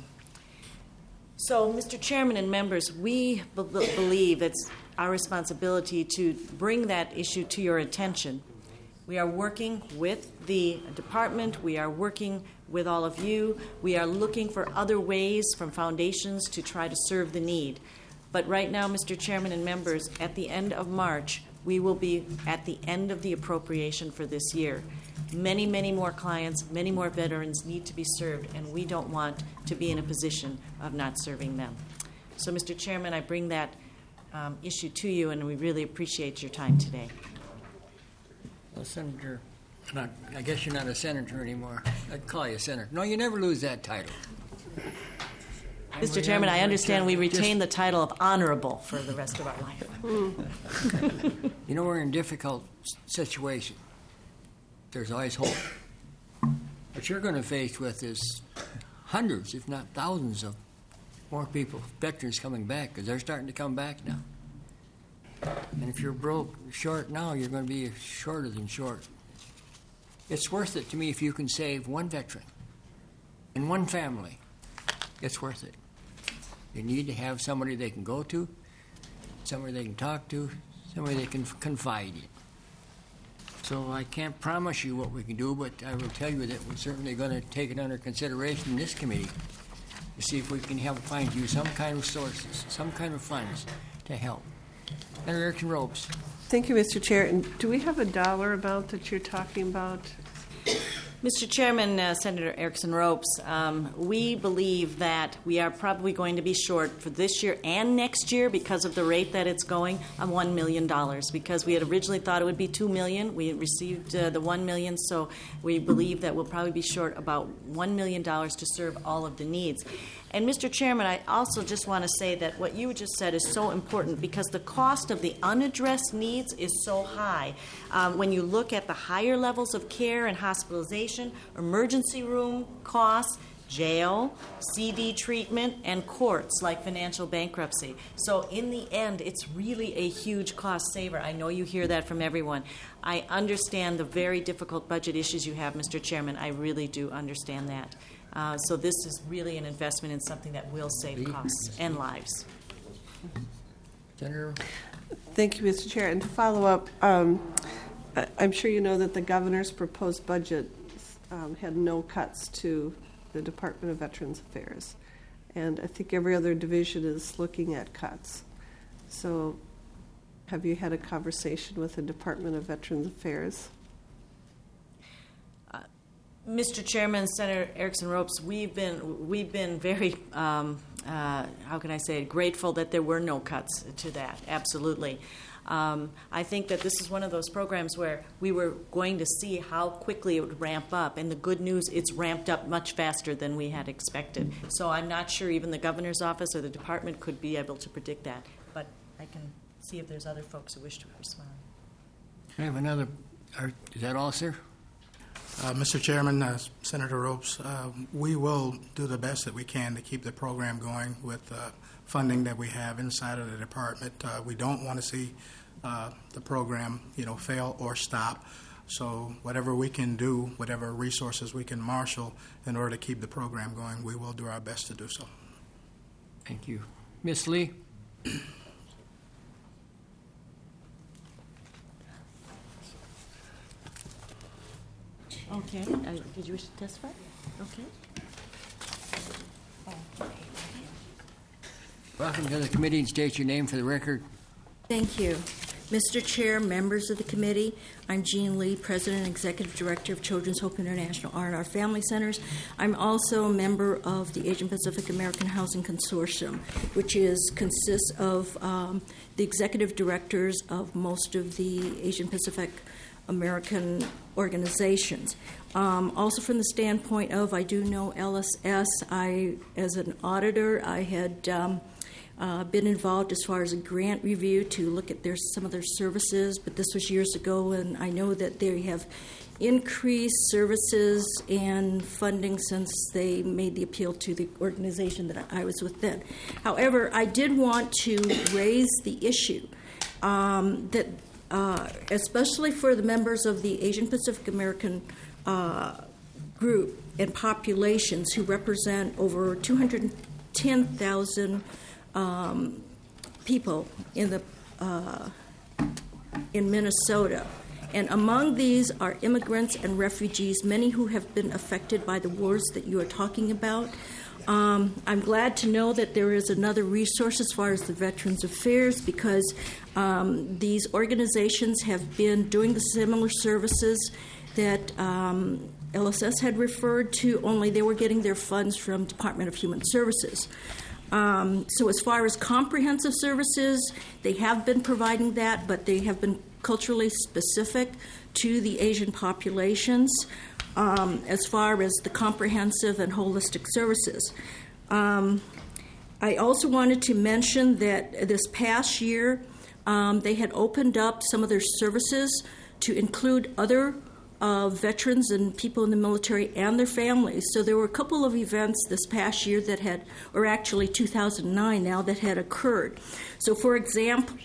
So, Mister Chairman and members, we be- believe it's our responsibility to bring that issue to your attention. We are working with the department. We are working with all of you. We are looking for other ways from foundations to try to serve the need. But right now, Mister Chairman and members, at the end of March, we will be at the end of the appropriation for this year. Many, many more clients, many more veterans need to be served, and we don't want to be in a position of not serving them. So, Mister Chairman, I bring that um, issue to you, and we really appreciate your time today. Well, Senator, not, I guess you're not a senator anymore. I'd call you a senator. No, you never lose that title. Mister Chairman, I understand we retain the title of honorable for the rest of our life. You know, we're in a difficult situation. There's always hope. What you're going to face with is hundreds, if not thousands, of more people, veterans coming back, because they're starting to come back now. And if you're broke, short now, you're going to be shorter than short. It's worth it to me if you can save one veteran in one family. It's worth it. You need to have somebody they can go to, somebody they can talk to, somebody they can confide in. So I can't promise you what we can do, but I will tell you that we're certainly going to take it under consideration in this committee to see if we can help find you some kind of sources, some kind of funds to help. Senator Erickson Ropes. Thank you, Mister Chair. And do we have a dollar amount that you're talking about? Mister Chairman, uh, Senator Erickson Ropes, um, we believe that we are probably going to be short for this year and next year because of the rate that it's going of one million dollars. Because we had originally thought it would be two million dollars. We received uh, the one million dollars, so we believe that we'll probably be short about one million dollars to serve all of the needs. And, Mister Chairman, I also just want to say that what you just said is so important because the cost of the unaddressed needs is so high. Um, when you look at the higher levels of care and hospitalization, emergency room costs, jail, C D treatment, and courts like financial bankruptcy. So in the end, it's really a huge cost saver. I know you hear that from everyone. I understand the very difficult budget issues you have, Mister Chairman. I really do understand that. Uh, so this is really an investment in something that will save costs and lives. Senator? Thank you, Mister Chair. And to follow up, um, I- I'm sure you know that the governor's proposed budget um, had no cuts to the Department of Veterans Affairs. And I think every other division is looking at cuts. So have you had a conversation with the Department of Veterans Affairs? Mister Chairman, Senator Erickson Ropes, we've been we've been very um, uh, how can I say it, grateful that there were no cuts to that. Absolutely. Um, I think that this is one of those programs where we were going to see how quickly it would ramp up, and the good news, it's ramped up much faster than we had expected. So I'm not sure even the governor's office or the department could be able to predict that, but I can see if there's other folks who wish to respond. I have another. Are, is that all, sir? Uh, Mister Chairman, uh, Senator Ropes, uh, we will do the best that we can to keep the program going with uh, funding that we have inside of the department. Uh, we don't want to see uh, the program, you know, fail or stop. So whatever we can do, whatever resources we can marshal in order to keep the program going, we will do our best to do so. Thank you. Miz Lee? Okay. Uh, did you wish to testify? Okay. Welcome to the committee and state your name for the record. Thank you. Mister Chair, members of the committee, I'm Jean Lee, President and Executive Director of Children's Hope International R and R Family Centers. I'm also a member of the Asian Pacific American Housing Consortium, which is consists of um, the executive directors of most of the Asian Pacific American organizations. Um, also from the standpoint of, I do know L S S. I, as an auditor, I had um, uh, been involved as far as a grant review to look at their, some of their services, but this was years ago, and I know that they have increased services and funding since they made the appeal to the organization that I was with then. However, I did want to raise the issue um, that Uh, especially for the members of the Asian Pacific American uh, group and populations who represent over two hundred ten thousand um, people in the uh, in Minnesota. And among these are immigrants and refugees, many who have been affected by the wars that you are talking about. Um, I'm glad to know that there is another resource as far as the Veterans Affairs, because um, these organizations have been doing the similar services that um, L S S had referred to, only they were getting their funds from Department of Human Services. Um, so as far as comprehensive services, they have been providing that, but they have been culturally specific to the Asian populations. Um, as far as the comprehensive and holistic services. Um, I also wanted to mention that this past year um, they had opened up some of their services to include other uh, veterans and people in the military and their families. So there were a couple of events this past year that had, or actually two thousand nine now, that had occurred. So for example,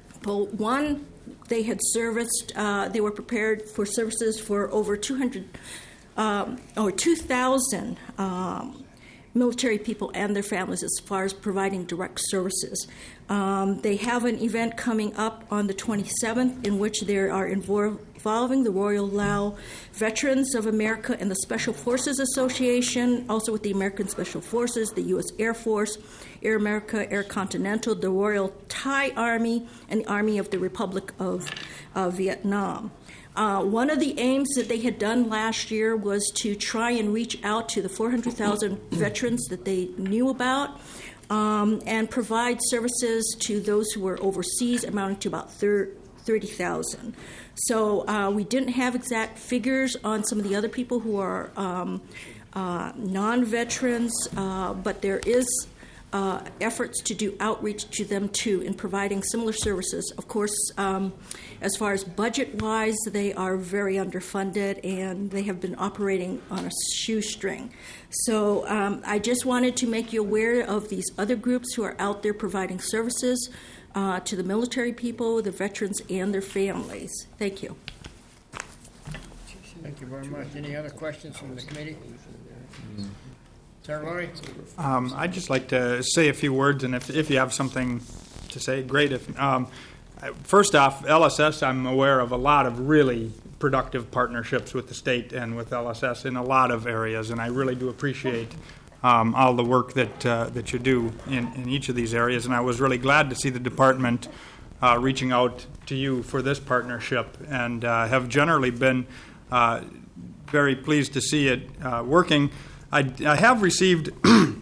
one, they had serviced, uh, they were prepared for services for over two hundred um, or two thousand um, military people and their families as far as providing direct services. Um, they have an event coming up on the twenty-seventh in which they are involving the Royal Lao Veterans of America and the Special Forces Association, also with the American Special Forces, the U S Air Force, Air America, Air Continental, the Royal Thai Army, and the Army of the Republic of uh, Vietnam. Uh, one of the aims that they had done last year was to try and reach out to the four hundred thousand veterans that they knew about um, and provide services to those who were overseas, amounting to about thirty thousand. So uh, we didn't have exact figures on some of the other people who are um, uh, non-veterans, uh, but there is uh, efforts to do outreach to them too in providing similar services. Of course, um, as far as budget-wise, they are very underfunded and they have been operating on a shoestring. So um, I just wanted to make you aware of these other groups who are out there providing services Uh, to the military people, the veterans, and their families. Thank you. Thank you very much. Any other questions from the committee? Senator Laurie? Um, I'd just like to say a few words, and if, if you have something to say, great. If um, first off, L S S, I'm aware of a lot of really productive partnerships with the state and with L S S in a lot of areas, and I really do appreciate Um, all the work that uh, that you do in, in each of these areas, and I was really glad to see the department uh, reaching out to you for this partnership, and uh, have generally been uh, very pleased to see it uh, working. I, I have received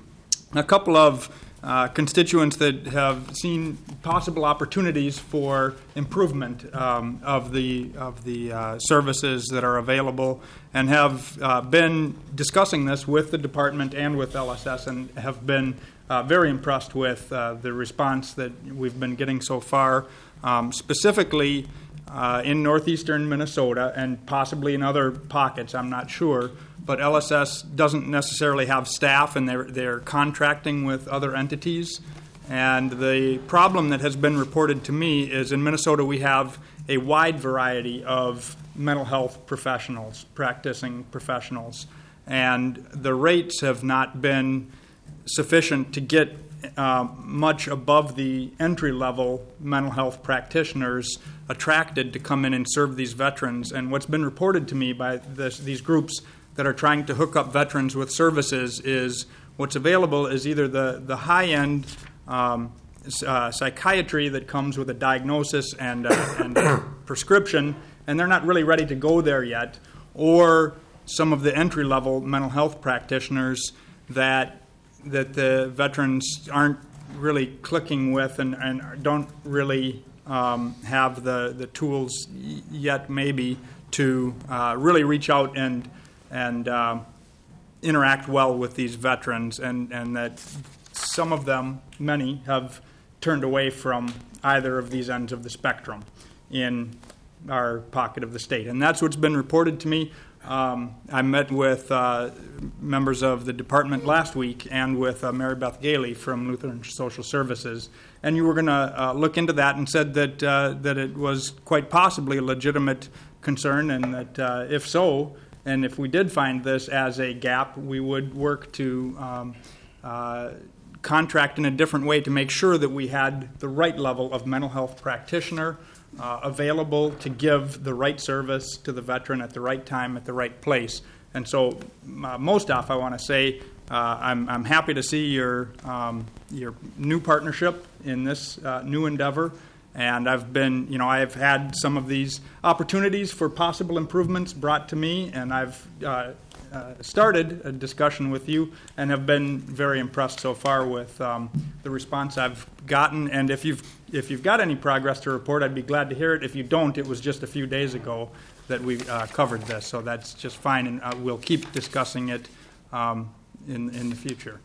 a couple of uh, constituents that have seen possible opportunities for improvement um, of the of the uh, services that are available, and have uh, been discussing this with the department and with L S S, and have been uh, very impressed with uh, the response that we've been getting so far, um, specifically uh, in northeastern Minnesota and possibly in other pockets, I'm not sure. But L S S doesn't necessarily have staff, and they're, they're contracting with other entities. And the problem that has been reported to me is in Minnesota we have a wide variety of mental health professionals, practicing professionals, and the rates have not been sufficient to get uh, much above the entry-level mental health practitioners attracted to come in and serve these veterans. And what's been reported to me by this, these groups that are trying to hook up veterans with services is what's available is either the, the high-end um, uh, psychiatry that comes with a diagnosis and a, and a prescription, and they're not really ready to go there yet, or some of the entry-level mental health practitioners that that the veterans aren't really clicking with and, and don't really um, have the, the tools yet maybe to uh, really reach out and and uh, interact well with these veterans, and, and that some of them, many, have turned away from either of these ends of the spectrum in our pocket of the state. And that's what's been reported to me. Um, I met with uh, members of the department last week and with uh, Mary Beth Gailey from Lutheran Social Services, and you were going to uh, look into that and said that uh, that it was quite possibly a legitimate concern, and that uh, if so, and if we did find this as a gap, we would work to um, uh, contract in a different way to make sure that we had the right level of mental health practitioner uh, available to give the right service to the veteran at the right time, at the right place. And so, uh, most off, I want to say uh, I'm, I'm happy to see your um, your new partnership in this uh, new endeavor. And I've been, you know, I've had some of these opportunities for possible improvements brought to me, and I've uh, uh, started a discussion with you and have been very impressed so far with um, the response I've gotten. And if you've if you've got any progress to report, I'd be glad to hear it. If you don't, it was just a few days ago that we uh, covered this, so that's just fine, and uh, we'll keep discussing it um, in in the future.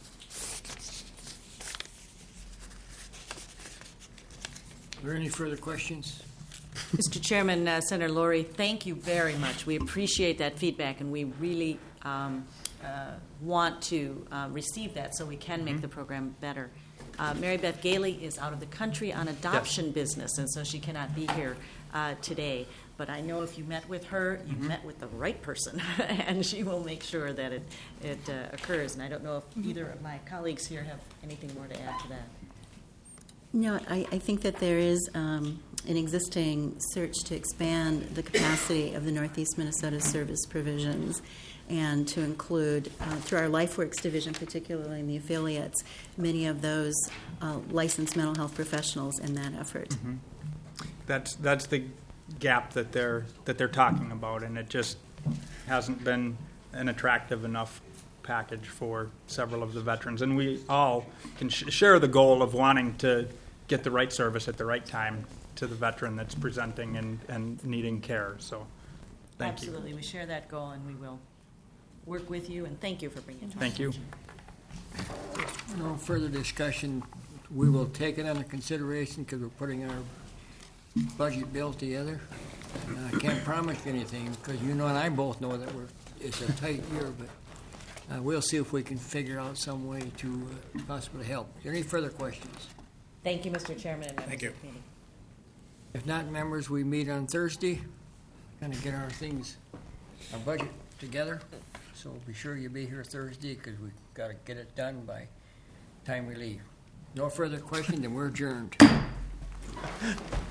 Are there any further questions? Mister Chairman, uh, Senator Laurie, thank you very much. We appreciate that feedback, and we really um, uh, want to uh, receive that so we can make mm-hmm. the program better. Uh, Mary Beth Gailey is out of the country on adoption yes. business, and so she cannot be here uh, today. But I know if you met with her, you mm-hmm. met with the right person, and she will make sure that it, it uh, occurs. And I don't know if either of my colleagues here have anything more to add to that. No, I, I think that there is um, an existing search to expand the capacity of the Northeast Minnesota service provisions and to include, uh, through our LifeWorks division, particularly in the affiliates, many of those uh, licensed mental health professionals in that effort. Mm-hmm. That's, that's the gap that they're that they're talking about, and it just hasn't been an attractive enough package for several of the veterans. And we all can sh- share the goal of wanting to get the right service at the right time to the veteran that's presenting and, and needing care. So, thank Absolutely. you. We share that goal, and we will work with you, and thank you for bringing it to our Thank you. attention. No further discussion. We will take it under consideration because we're putting our budget bill together. And I can't promise you anything because you know and I both know that we're it's a tight year, but uh, we'll see if we can figure out some way to uh, possibly help. Is there any further questions? Thank you, Mister Chairman and members Thank you. of the committee. If not, members, we meet on Thursday, kind of get our things, our budget together. So be sure you be here Thursday because we've got to get it done by time we leave. No further questions, then we're adjourned.